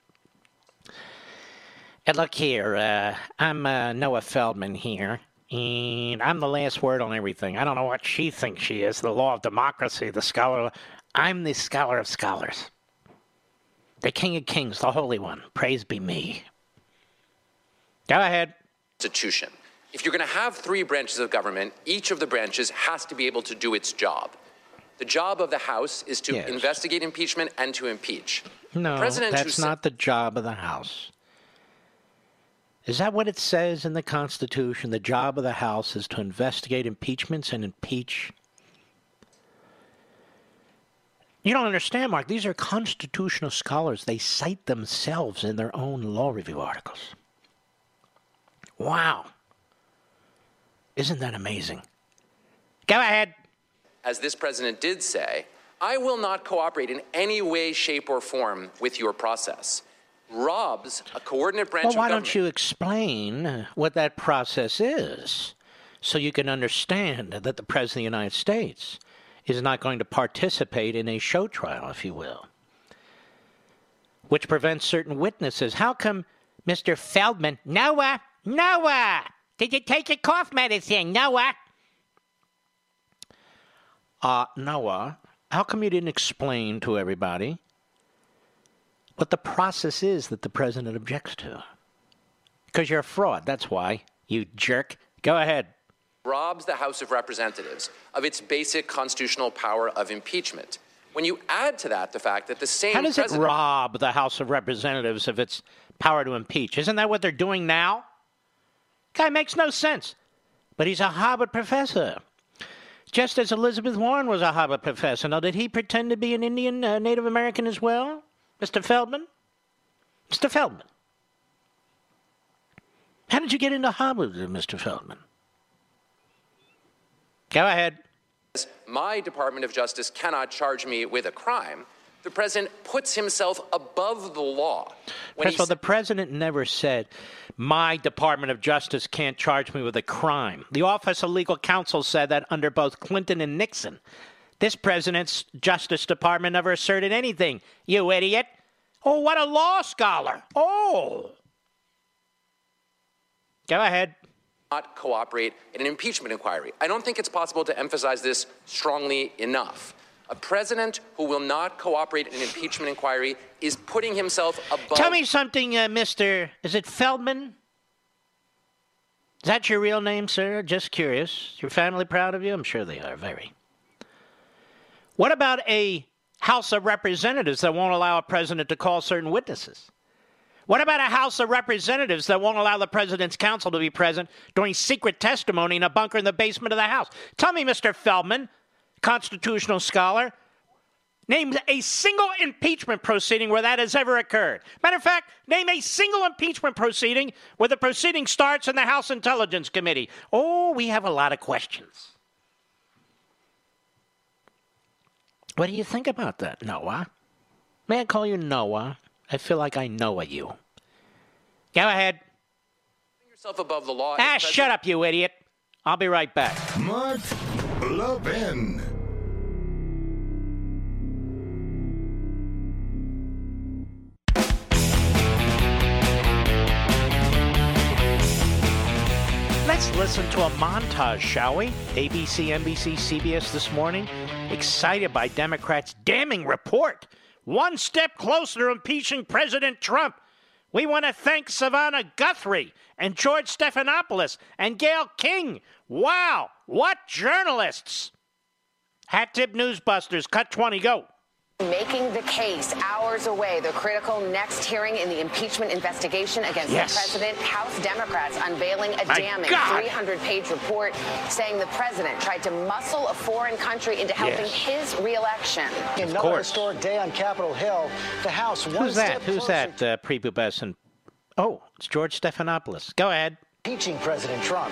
And look here, uh, I'm uh, Noah Feldman here, and I'm the last word on everything. I don't know what she thinks she is, the law of democracy, the scholar. I'm the scholar of scholars. The King of Kings, the Holy One. Praise be me. Go ahead.
Institution. If you're going to have three branches of government, each of the branches has to be able to do its job. The job of the House is to
Yes.
investigate impeachment and to impeach.
No,
The president who
that's
sa-
not the job of the House. Is that what it says in the Constitution? The job of the House is to investigate impeachments and impeach? You don't understand, Mark. These are constitutional scholars. They cite themselves in their own law review articles. Wow. Isn't that amazing? Go ahead.
As this president did say, I will not cooperate in any way, shape, or form with your process. Robs a coordinate branch
Well,
of
why
government.
don't you explain what that process is so you can understand that the President of the United States is not going to participate in a show trial, if you will, which prevents certain witnesses. How come Mister Feldman, Noah, Noah, did you take your cough medicine, Noah? Uh, Noah, how come you didn't explain to everybody what the process is that the president objects to? Because you're a fraud, that's why, you jerk. Go ahead.
Robs the House of Representatives of its basic constitutional power of impeachment. When you add to that the fact that the same
How does
president...
it rob the House of Representatives of its power to impeach? Isn't that what they're doing now? Guy makes no sense. But he's a Harvard professor. Just as Elizabeth Warren was a Harvard professor. Now, did he pretend to be an Indian uh, Native American as well? Mister Feldman? Mister Feldman. How did you get into Harvard, Mister Feldman? Go ahead.
My Department of Justice cannot charge me with a crime. The president puts himself above the law. When
First of all, the president never said, my Department of Justice can't charge me with a crime. The Office of Legal Counsel said that under both Clinton and Nixon. This president's Justice Department never asserted anything, you idiot. Oh, what a law scholar. Oh. Go ahead.
Not cooperate in an impeachment inquiry. I don't think it's possible to emphasize this strongly enough. A president who will not cooperate in an impeachment inquiry is putting himself above...
Tell me something, uh, Mister Is it Feldman? Is that your real name, sir? Just curious. Is your family proud of you? I'm sure they are, very. What about a House of Representatives that won't allow a president to call certain witnesses? What about a House of Representatives that won't allow the president's counsel to be present during secret testimony in a bunker in the basement of the House? Tell me, Mister Feldman, constitutional scholar, name a single impeachment proceeding where that has ever occurred. Matter of fact, name a single impeachment proceeding where the proceeding starts in the House Intelligence Committee. Oh, we have a lot of questions. What do you think about that, Noah? May I call you Noah? I feel like I know you. Go ahead.
Yourself above the law.
Ah, shut up, you idiot. I'll be right back.
Mark Levin.
Let's listen to a montage, shall we? A B C, N B C, C B S this morning. Excited by Democrats' damning report. One step closer to impeaching President Trump. We want to thank Savannah Guthrie and George Stephanopoulos and Gayle King. Wow, what journalists! Hat tip Newsbusters, cut twenty, go.
Making the case hours away, the critical next hearing in the impeachment investigation against yes. the president. House Democrats unveiling a
My
damning
God.
three hundred page report saying the president tried to muscle a foreign country into helping
yes.
his reelection.
Another historic day on Capitol Hill. The House. One
Who's that?
step
Who's
closer
that, uh, prepubescent? Oh, it's George Stephanopoulos. Go ahead.
Impeaching President Trump.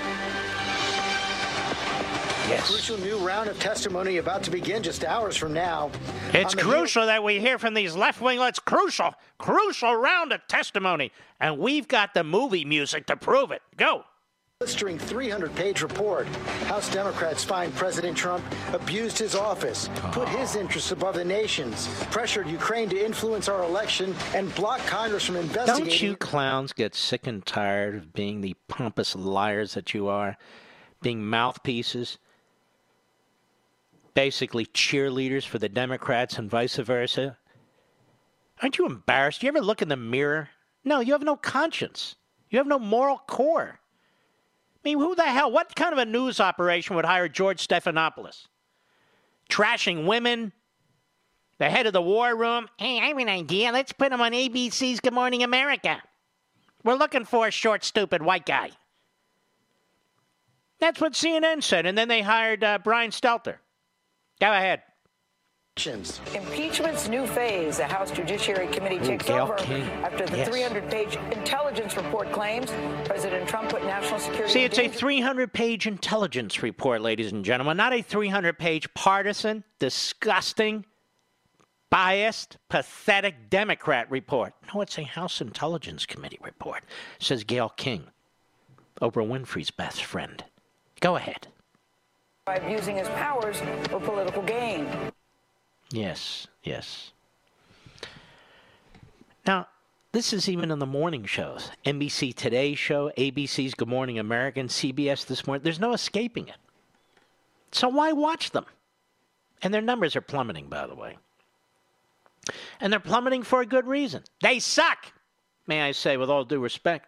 Yes.
A crucial new round of testimony about to begin just hours from now.
It's
On the
crucial
heel-
that we hear from these left-winglets. Crucial, crucial round of testimony. And we've got the movie music to prove it. Go.
Blistering three hundred page report. House Democrats find President Trump abused his office, put his interests above the nation's, pressured Ukraine to influence our election, and blocked Congress from investigating.
Don't you clowns get sick and tired of being the pompous liars that you are, being mouthpieces? Basically cheerleaders for the Democrats and vice versa. Aren't you embarrassed? Do you ever look in the mirror? No, you have no conscience. You have no moral core. I mean, who the hell, what kind of a news operation would hire George Stephanopoulos? Trashing women? The head of the war room? Hey, I have an idea. Let's put him on A B C's Good Morning America. We're looking for a short, stupid white guy. That's what C N N said, and then they hired uh, Brian Stelter. Go ahead.
Impeachment's new phase. The House Judiciary Committee
Ooh,
takes
Gayle
over
King.
after the
Yes.
three hundred page intelligence report claims President Trump put national security...
See, it's a
into-
three hundred page intelligence report, ladies and gentlemen, not a three hundred page partisan, disgusting, biased, pathetic Democrat report. No, it's a House Intelligence Committee report, says Gayle King, Oprah Winfrey's best friend. Go ahead.
by abusing his powers for political gain.
Yes, yes. Now, this is even in the morning shows. N B C Today show, A B C's Good Morning America, C B S This Morning. There's no escaping it. So why watch them? And their numbers are plummeting, by the way. And they're plummeting for a good reason. They suck, may I say, with all due respect.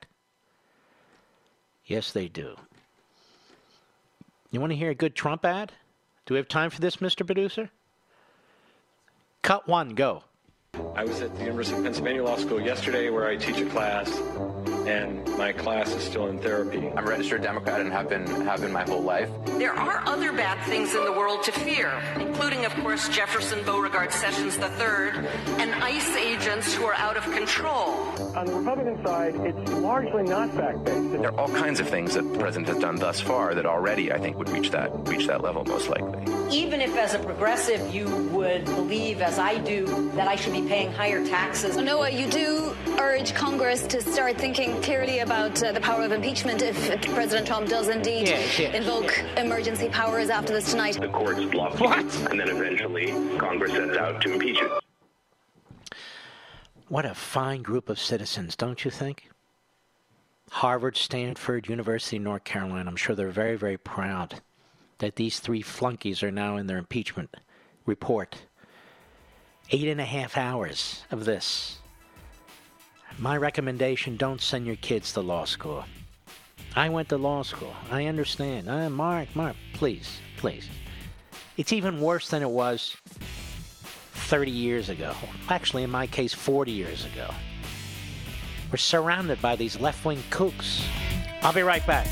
Yes, they do. You want to hear a good Trump ad? Do we have time for this, Mister Producer? Cut one, go.
I was at the University of Pennsylvania Law School yesterday where I teach a class, and my class is still in therapy.
I'm a registered Democrat and have been have been my whole life.
There are other bad things in the world to fear, including, of course, Jefferson Beauregard Sessions the third and ICE agents who are out of control.
On the Republican side, it's largely not fact-based.
There are all kinds of things that the president has done thus far that already, I think, would reach that reach that level most likely.
Even if, as a progressive, you would believe, as I do, that I should be paying higher taxes.
Noah, you do urge Congress to start thinking clearly about uh, the power of impeachment if President Trump does indeed
yes, yes.
invoke emergency powers after this tonight.
The courts block
what?
it, and then eventually Congress sets out to impeach it.
What a fine group of citizens, don't you think? Harvard, Stanford, University of North Carolina. I'm sure they're very, very proud that these three flunkies are now in their impeachment report. Eight and a half hours of this. My recommendation, don't send your kids to law school. I went to law school. I understand. Uh, Mark, Mark, please, please. It's even worse than it was thirty years ago. Actually, in my case, forty years ago. We're surrounded by these left-wing kooks. I'll be right back.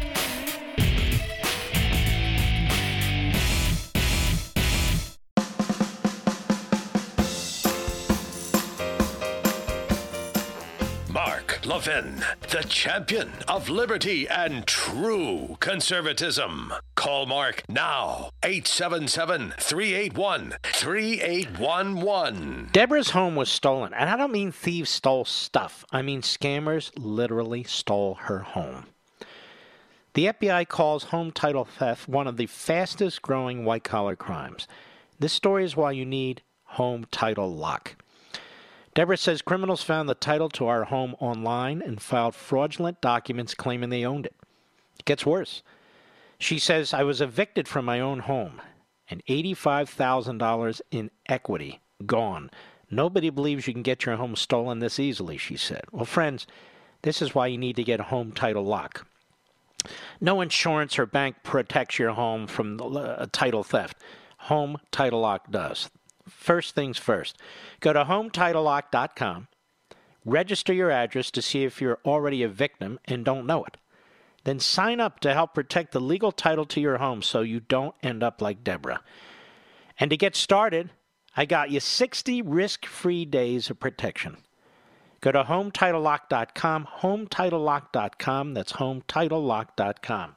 Mark Levin, the champion of liberty and true conservatism. Call Mark now, eight seven seven, three eight one, three eight one one.
Deborah's home was stolen, and I don't mean thieves stole stuff. I mean scammers literally stole her home. The F B I calls home title theft one of the fastest growing white-collar crimes. This story is why you need Home Title Lock. Deborah says criminals found the title to our home online and filed fraudulent documents claiming they owned it. It gets worse. She says, I was evicted from my own home and eighty-five thousand dollars in equity gone. Nobody believes you can get your home stolen this easily, she said. Well, friends, this is why you need to get a Home Title Lock. No insurance or bank protects your home from uh, title theft. Home Title Lock does. First things first, go to home title lock dot com, register your address to see if you're already a victim and don't know it. Then sign up to help protect the legal title to your home so you don't end up like Deborah. And to get started, I got you sixty risk-free days of protection. Go to home title lock dot com, home title lock dot com. That's home title lock dot com.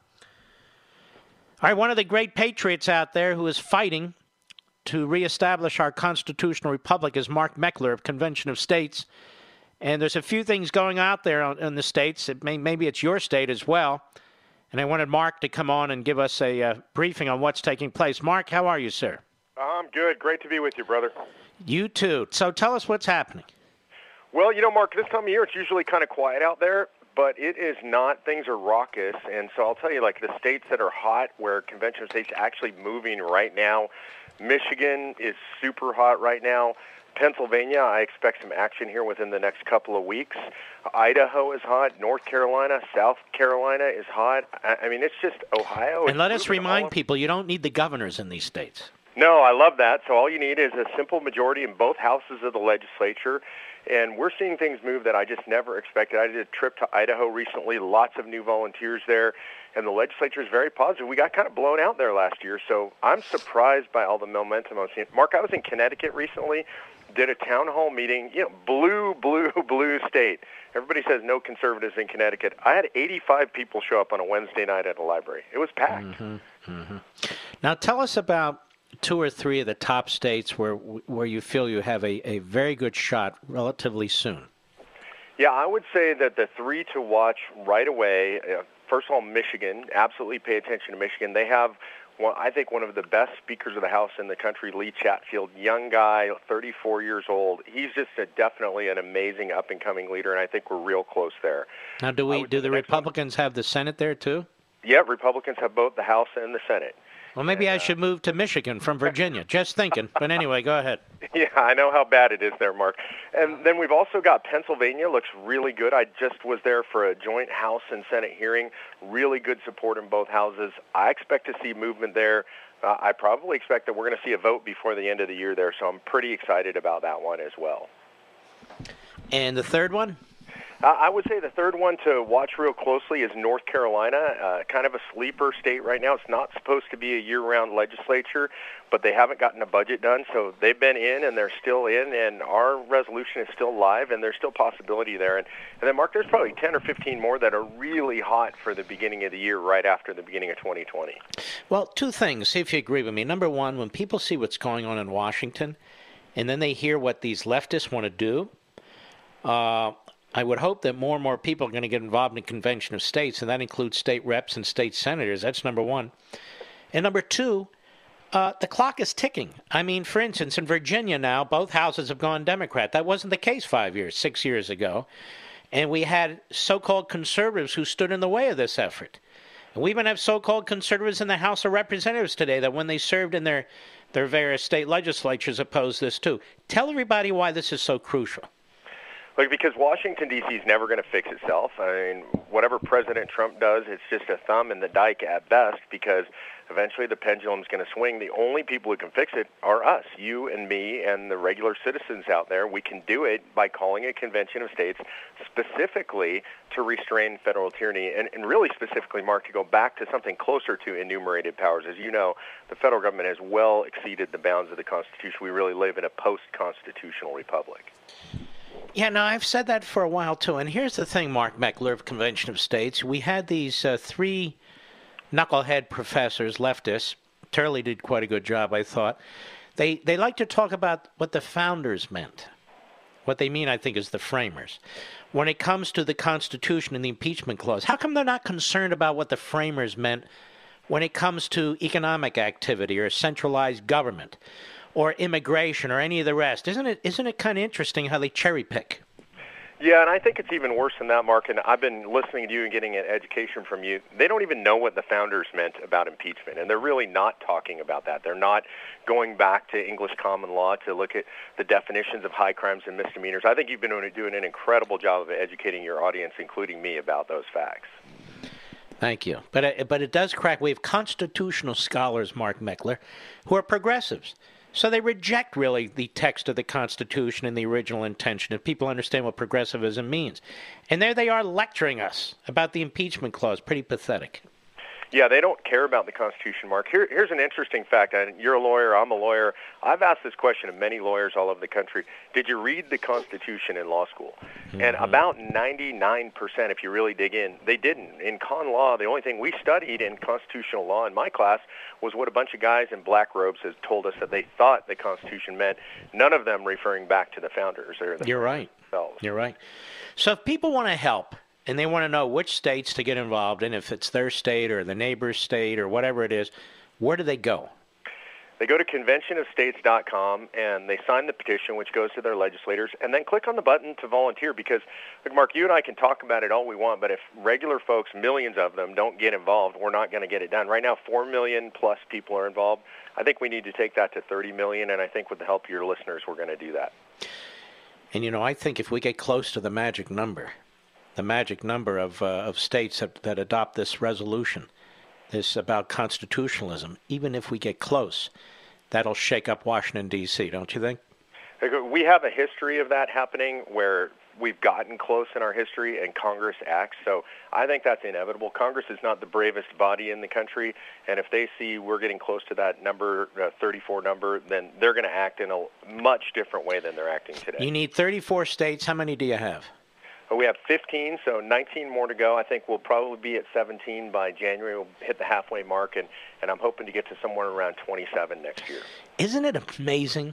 All right, one of the great patriots out there who is fighting to reestablish our constitutional republic is Mark Meckler of Convention of States. And there's a few things going out there in the states. It may, maybe it's your state as well. And I wanted Mark to come on and give us a uh, briefing on what's taking place. Mark, how are you, sir?
I'm good. Great to be with you, brother.
You too. So tell us what's happening.
Well, you know, Mark, this time of year it's usually kind of quiet out there, but it is not. Things are raucous. And so I'll tell you, like the states that are hot, where Convention of States actually moving right now, Michigan is super hot right now. Pennsylvania, I expect some action here within the next couple of weeks. Idaho is hot. North Carolina, South Carolina is hot. I mean, it's just Ohio.
And let us remind people, you don't need the governors in these states.
No, I love that. So all you need is a simple majority in both houses of the legislature. And we're seeing things move that I just never expected. I did a trip to Idaho recently, lots of new volunteers there, and the legislature is very positive. We got kind of blown out there last year, so I'm surprised by all the momentum I'm seeing. Mark, I was in Connecticut recently, did a town hall meeting, you know, blue, blue, blue state. Everybody says no conservatives in Connecticut. I had eighty-five people show up on a Wednesday night at a library. It was packed.
Mm-hmm, mm-hmm. Now tell us about two or three of the top states where where you feel you have a, a very good shot relatively soon.
Yeah, I would say that the three to watch right away, uh, first of all, Michigan. Absolutely pay attention to Michigan. They have, one, I think, one of the best speakers of the House in the country, Lee Chatfield, young guy, thirty-four years old. He's just a, definitely an amazing up-and-coming leader, and I think we're real close there.
Now, do we do the Republicans have the Senate there, too?
Yeah, Republicans have both the House and the Senate.
Well, maybe
and,
I should move to Michigan from Virginia. Just thinking. But anyway, go ahead.
Yeah, I know how bad it is there, Mark. And then we've also got Pennsylvania. Looks really good. I just was there for a joint House and Senate hearing. Really good support in both houses. I expect to see movement there. Uh, I probably expect that we're going to see a vote before the end of the year there, so I'm pretty excited about that one as well.
And the third one?
Uh, I would say the third one to watch real closely is North Carolina, uh, kind of a sleeper state right now. It's not supposed to be a year-round legislature, but they haven't gotten a budget done, so they've been in and they're still in, and our resolution is still live, and there's still possibility there. And, and then, Mark, there's probably ten or fifteen more that are really hot for the beginning of the year right after the beginning of twenty twenty.
Well, two things, see if you agree with me. Number one, when people see what's going on in Washington, and then they hear what these leftists want to do, uh, I would hope that more and more people are going to get involved in the Convention of States, and that includes state reps and state senators. That's number one. And number two, uh, the clock is ticking. I mean, for instance, in Virginia now, both houses have gone Democrat. That wasn't the case five years, six years ago. And we had so-called conservatives who stood in the way of this effort. And we even have so-called conservatives in the House of Representatives today that when they served in their, their various state legislatures opposed this too. Tell everybody why this is so crucial.
Look, because Washington, D C is never going to fix itself. I mean, whatever President Trump does, it's just a thumb in the dike at best, because eventually the pendulum's going to swing. The only people who can fix it are us, you and me and the regular citizens out there. We can do it by calling a convention of states specifically to restrain federal tyranny, and, and really specifically, Mark, to go back to something closer to enumerated powers. As you know, the federal government has well exceeded the bounds of the Constitution. We really live in a post-constitutional republic.
Yeah, no, I've said that for a while, too. And here's the thing, Mark Meckler of Convention of States. We had these uh, three knucklehead professors, leftists. Turley did quite a good job, I thought. They they like to talk about what the founders meant. What they mean, I think, is the framers. When it comes to the Constitution and the impeachment clause, how come they're not concerned about what the framers meant when it comes to economic activity or centralized government or immigration or any of the rest? Isn't it isn't it kind of interesting how they cherry pick?
Yeah, and I think it's even worse than that, Mark, and I've been listening to you and getting an education from you. They don't even know what the founders meant about impeachment, and they're really not talking about that. They're not going back to English common law to look at the definitions of high crimes and misdemeanors. I think you've been doing an incredible job of educating your audience, including me, about those facts.
Thank you. But, uh, but it does crack. We have constitutional scholars, Mark Meckler, who are progressives. So they reject, really, the text of the Constitution and the original intention, if people understand what progressivism means. And there they are lecturing us about the impeachment clause. Pretty pathetic.
Yeah, they don't care about the Constitution, Mark. Here, here's an interesting fact. You're a lawyer. I'm a lawyer. I've asked this question of many lawyers all over the country. Did you read the Constitution in law school? Mm-hmm. And about ninety-nine percent, if you really dig in, they didn't. In con law, the only thing we studied in constitutional law in my class was what a bunch of guys in black robes has told us that they thought the Constitution meant, none of them referring back to the founders. Or the
You're right.
Themselves.
You're right. So if people want to help, and they want to know which states to get involved in, if it's their state or the neighbor's state or whatever it is, where do they go?
They go to convention of states dot com and they sign the petition, which goes to their legislators, and then click on the button to volunteer. Because, look, Mark, you and I can talk about it all we want, but if regular folks, millions of them, don't get involved, we're not going to get it done. Right now, four million plus people are involved. I think we need to take that to thirty million, and I think with the help of your listeners, we're going to do that.
And, you know, I think if we get close to the magic number, the magic number of uh, of states that, that adopt this resolution, this about constitutionalism, even if we get close, that'll shake up Washington, D C, don't you think?
We have a history of that happening where we've gotten close in our history and Congress acts, so I think that's inevitable. Congress is not the bravest body in the country, and if they see we're getting close to that number, uh, thirty-four number, then they're going to act in a much different way than they're acting today.
You need thirty-four states. How many do you have?
We have fifteen, so nineteen more to go. I think we'll probably be at seventeen by January. We'll hit the halfway mark, and, and I'm hoping to get to somewhere around twenty-seven next year.
Isn't it amazing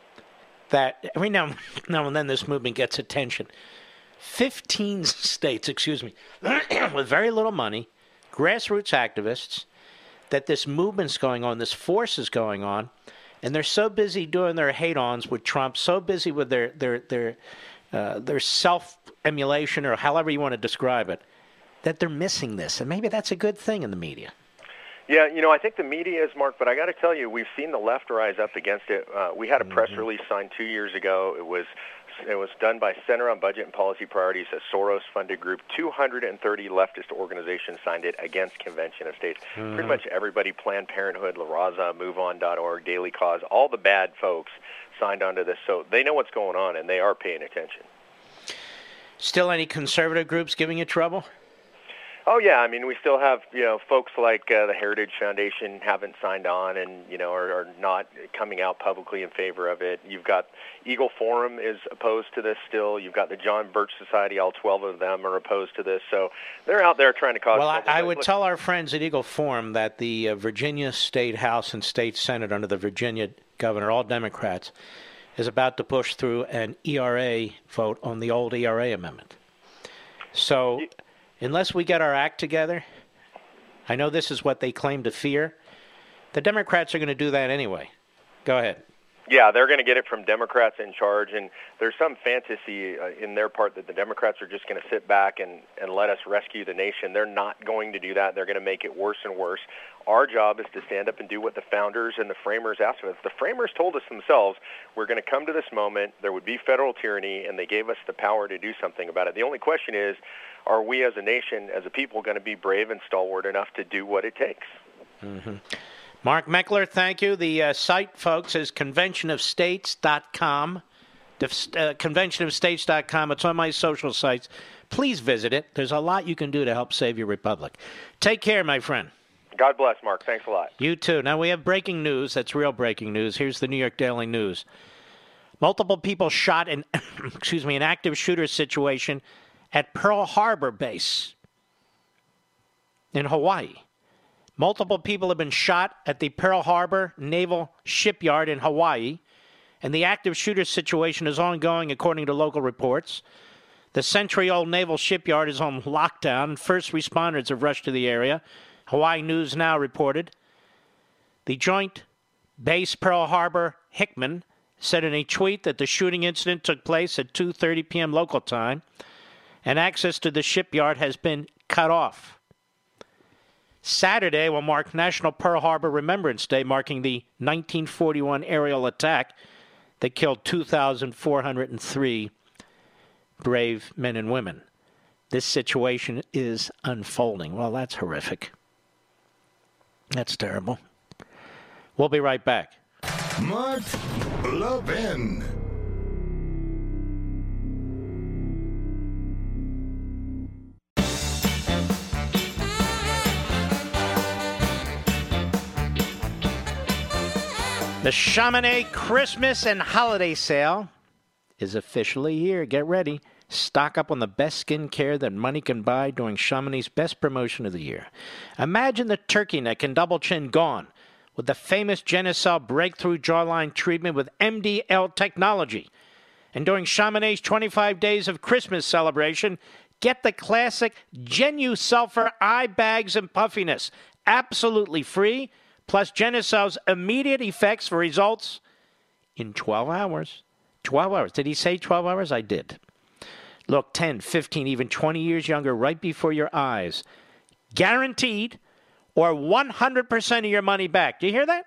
that every now, now and then this movement gets attention? fifteen states, excuse me, with very little money, grassroots activists, that this movement's going on, this force is going on, and they're so busy doing their hate-ons with Trump, so busy with their their their uh, their self-emulation, or however you want to describe it, that they're missing this. And maybe that's a good thing in the media.
Yeah, you know, I think the media is, Mark, but I got to tell you, we've seen the left rise up against it. Uh, we had a press mm-hmm. release signed two years ago. It was it was done by Center on Budget and Policy Priorities, a Soros-funded group. two hundred thirty leftist organizations signed it against Convention of States. Mm-hmm. Pretty much everybody, Planned Parenthood, La Raza, move on dot org, Daily Cause, all the bad folks signed onto this. So they know what's going on, and they are paying attention.
Still any conservative groups giving you trouble?
Oh, yeah. I mean, we still have, you know, folks like uh, the Heritage Foundation haven't signed on and, you know, are, are not coming out publicly in favor of it. You've got Eagle Forum is opposed to this still. You've got the John Birch Society. All twelve of them are opposed to this. So they're out there trying to cause
Well, I,
trouble.
I would tell our friends at Eagle Forum that the uh, Virginia State House and State Senate under the Virginia governor, all Democrats, is about to push through an E R A vote on the old E R A amendment. So unless we get our act together, I know this is what they claim to fear, the Democrats are going to do that anyway. Go ahead.
Yeah, they're going to get it from Democrats in charge, and there's some fantasy uh, in their part that the Democrats are just going to sit back and, and let us rescue the nation. They're not going to do that. They're going to make it worse and worse. Our job is to stand up and do what the founders and the framers asked of us. The framers told us themselves, we're going to come to this moment, there would be federal tyranny, and they gave us the power to do something about it. The only question is, are we as a nation, as a people, going to be brave and stalwart enough to do what it takes?
Mm-hmm. Mark Meckler, thank you. The uh, site, folks, is convention of states dot com. Uh, convention of states dot com. It's on my social sites. Please visit it. There's a lot you can do to help save your republic. Take care, my friend.
God bless, Mark. Thanks a lot.
You too. Now, we have breaking news. That's real breaking news. Here's the New York Daily News. Multiple people shot in, excuse me, an active shooter situation at Pearl Harbor base in Hawaii. Multiple people have been shot at the Pearl Harbor Naval Shipyard in Hawaii, and the active shooter situation is ongoing according to local reports. The century-old naval shipyard is on lockdown, and first responders have rushed to the area. Hawaii News Now reported. The Joint Base Pearl Harbor Hickman said in a tweet that the shooting incident took place at two thirty p.m. local time, and access to the shipyard has been cut off. Saturday will mark National Pearl Harbor Remembrance Day, marking the nineteen forty-one aerial attack that killed two thousand four hundred three brave men and women. This situation is unfolding. Well, that's horrific. That's terrible. We'll be right back.
Mark Levin.
The Chamonix Christmas and Holiday Sale is officially here. Get ready. Stock up on the best skincare that money can buy during Chamonix's best promotion of the year. Imagine the turkey neck and double chin gone with the famous Genucel breakthrough jawline treatment with M D L technology. And during Chamonix's twenty-five days of Christmas celebration, get the classic Genusulfur eye bags and puffiness. Absolutely free. Plus Genucel's immediate effects for results in twelve hours. twelve hours. Did he say twelve hours? I did. Look, ten, fifteen, even twenty years younger right before your eyes. Guaranteed, or one hundred percent of your money back. Do you hear that?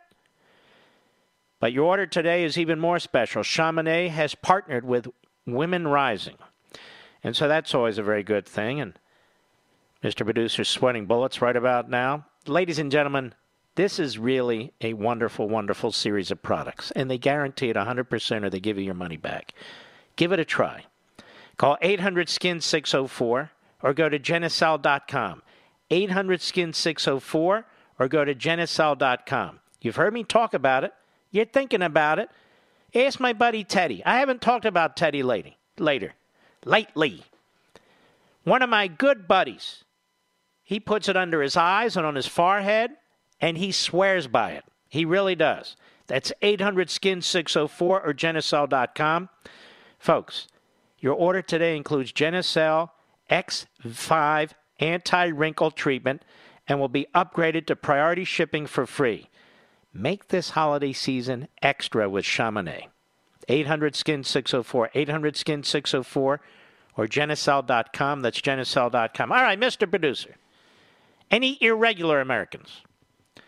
But your order today is even more special. Chamonix has partnered with Women Rising. And so that's always a very good thing. And Mister Producer's sweating bullets right about now. Ladies and gentlemen, this is really a wonderful, wonderful series of products, and they guarantee it one hundred percent or they give you your money back. Give it a try. Call eight hundred skin six oh four or go to Genucel dot com. eight hundred skin six oh four or go to Genucel dot com. You've heard me talk about it. You're thinking about it. Ask my buddy Teddy. I haven't talked about Teddy lately. Later. Lately. One of my good buddies. He puts it under his eyes and on his forehead, and he swears by it. He really does. That's eight hundred skin six oh four or Genucel dot com. Folks, your order today includes Genucel X five anti-wrinkle treatment and will be upgraded to priority shipping for free. Make this holiday season extra with Chamonix. eight hundred skin six oh four, eight hundred skin six oh four or Genucel dot com. That's Genucel dot com. All right, Mister Producer. Any irregular Americans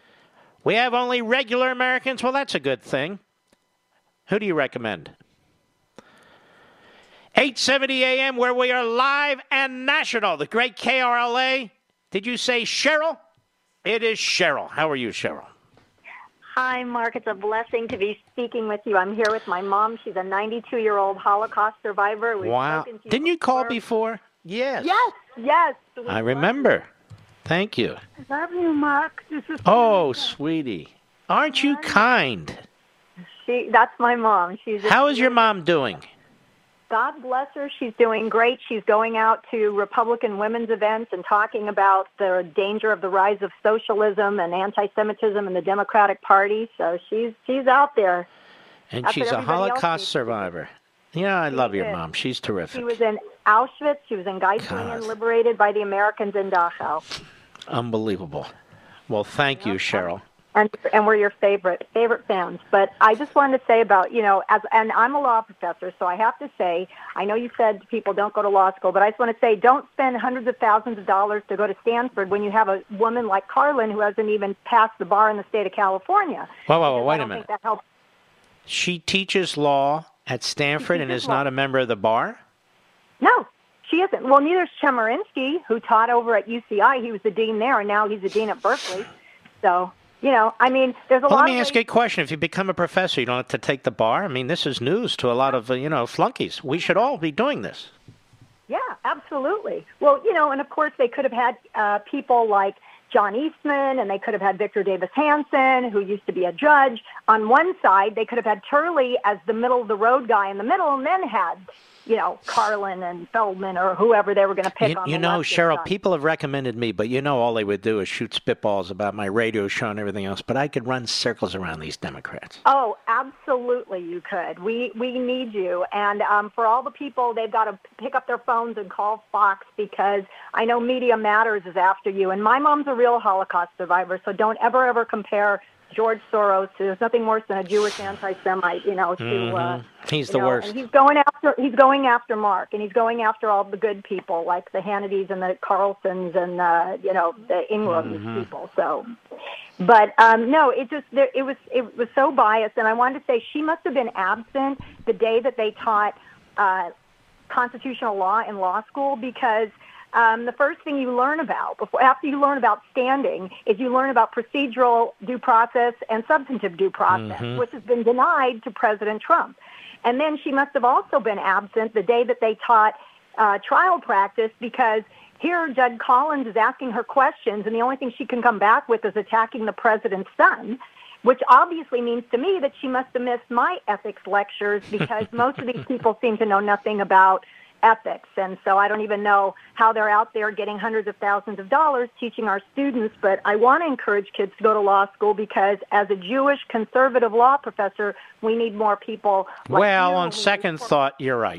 We have only regular Americans? Well, that's a good thing. Who do you recommend? eight seventy A M, where we are live and national. The great K R L A. Did you say Cheryl? It is Cheryl. How are you, Cheryl?
Hi, Mark. It's a blessing to be speaking with you. I'm here with my mom. She's a ninety-two-year-old Holocaust survivor. We've
wow.
You
Didn't you call before? Yes.
Yes, yes.
I remember. Thank you.
I love you, Mark. This is
oh, sweetie. Aren't you kind?
She, that's my mom. She's.
How is your mom doing?
God bless her. She's doing great. She's going out to Republican women's events and talking about the danger of the rise of socialism and anti-Semitism in the Democratic Party. So she's she's out there.
And
That's
she's a Holocaust survivor. Yeah, I love your mom. She's terrific.
She was in Auschwitz. She was in Geislingen, liberated by the Americans in Dachau.
Unbelievable. Well, thank you, Cheryl.
And and we're your favorite favorite fans. But I just wanted to say about, you know, as and I'm a law professor, so I have to say, I know you said people don't go to law school, but I just want to say don't spend hundreds of thousands of dollars to go to Stanford when you have a woman like Carlin who hasn't even passed the bar in the state of California.
Whoa, whoa, whoa, wait
I don't
a minute.
think that helps.
She teaches law at Stanford and is law. not a member of the bar?
No, she isn't. Well, neither is Chemerinsky, who taught over at U C I. He was the dean there, and now he's the dean at Berkeley. So... You know, I mean, there's a
well,
lot
let me
of
ask you a question. If you become a professor, you don't have to take the bar? I mean, this is news to a lot of, uh, you know, flunkies. We should all be doing this.
Yeah, absolutely. Well, you know, and of course they could have had uh, people like John Eastman, and they could have had Victor Davis Hanson, who used to be a judge. On one side, they could have had Turley as the middle-of-the-road guy in the middle, and then had, you know, Carlin and Feldman or whoever they were going to pick
you,
on
You
the
know,
left
Cheryl,
side.
people have recommended me, but you know all they would do is shoot spitballs about my radio show and everything else, but I could run circles around these Democrats.
Oh, absolutely you could. We we need you. And um, for all the people, they've got to pick up their phones and call Fox, because I know Media Matters is after you. And my mom's a real Holocaust survivor, so don't ever, ever compare George Soros. There's nothing worse than a Jewish anti-Semite, you know, to
Mm-hmm.
uh,
he's
you
the
know,
worst.
And he's going after he's going after Mark, and he's going after all the good people like the Hannitys and the Carlsons and uh, you know the Ingrams
Mm-hmm.
people. So, but um, no, it just there, it was it was so biased, and I wanted to say she must have been absent the day that they taught uh, constitutional law in law school, because Um, the first thing you learn about, before, after you learn about standing, is you learn about procedural due process and substantive due process,
Mhm.
which has been denied to President Trump. And then she must have also been absent the day that they taught uh, trial practice, because here Judge Collins is asking her questions, and the only thing she can come back with is attacking the president's son, which obviously means to me that she must have missed my ethics lectures, because most of these people seem to know nothing about ethics. And so I don't even know how they're out there getting hundreds of thousands of dollars teaching our students. But I want to encourage kids to go to law school, because as a Jewish conservative law professor, we need more people like
Well,
you.
on second thought, you're right.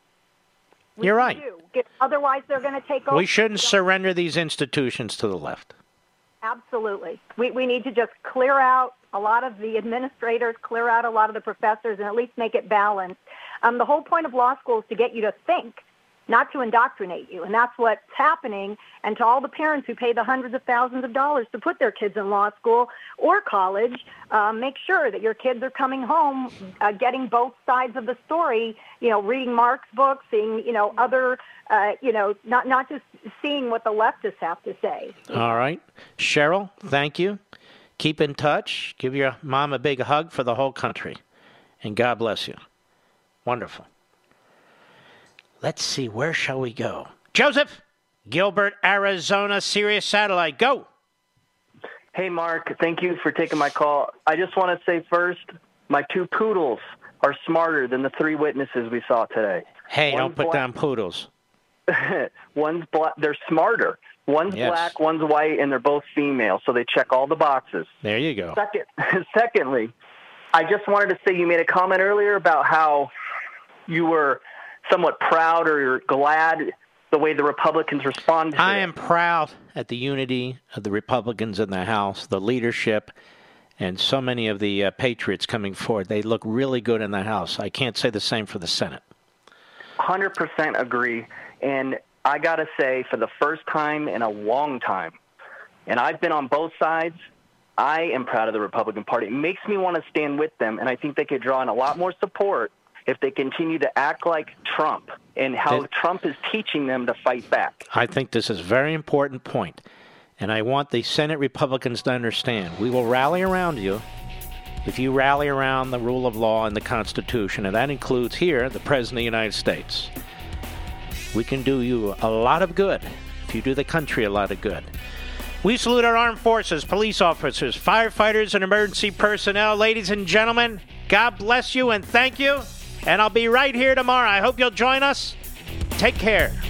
You're right.
do. Otherwise, they're going to take over.
We shouldn't surrender these institutions to the left.
Absolutely. We we need to just clear out a lot of the administrators, clear out a lot of the professors, and at least make it balanced. Um, the whole point of law school is to get you to think, not to indoctrinate you. And that's what's happening. And to all the parents who pay the hundreds of thousands of dollars to put their kids in law school or college, uh, make sure that your kids are coming home uh, getting both sides of the story, you know, reading Mark's books, seeing, you know, other, uh, you know, not, not just seeing what the leftists have to say.
All right. Cheryl, thank you. Keep in touch. Give your mom a big hug for the whole country. And God bless you. Wonderful. Let's see, where shall we go? Joseph, Gilbert, Arizona, Sirius Satellite, go.
Hey, Mark, thank you for taking my call. I just want to say first, my two poodles are smarter than the three witnesses we saw today.
Hey,
One's
don't put
black-
down poodles.
One's black. They're smarter. One's
Yes.
black, one's white, and they're both female, so they check all the boxes.
There you go.
Second, secondly, I just wanted to say you made a comment earlier about how you were somewhat proud or you're glad the way the Republicans responded to
I
it.
am proud at the unity of the Republicans in the House, the leadership, and so many of the uh, patriots coming forward. They look really good in the House. I can't say the same for the Senate.
one hundred percent agree. And I got to say, for the first time in a long time, and I've been on both sides, I am proud of the Republican Party. It makes me want to stand with them, and I think they could draw in a lot more support if they continue to act like Trump and how
It,
Trump is teaching them to fight back.
I think this is a very important point, and I want the Senate Republicans to understand. We will rally around you if you rally around the rule of law and the Constitution, and that includes here the President of the United States. We can do you a lot of good if you do the country a lot of good. We salute our armed forces, police officers, firefighters, and emergency personnel. Ladies and gentlemen, God bless you and thank you. And I'll be right here tomorrow. I hope you'll join us. Take care.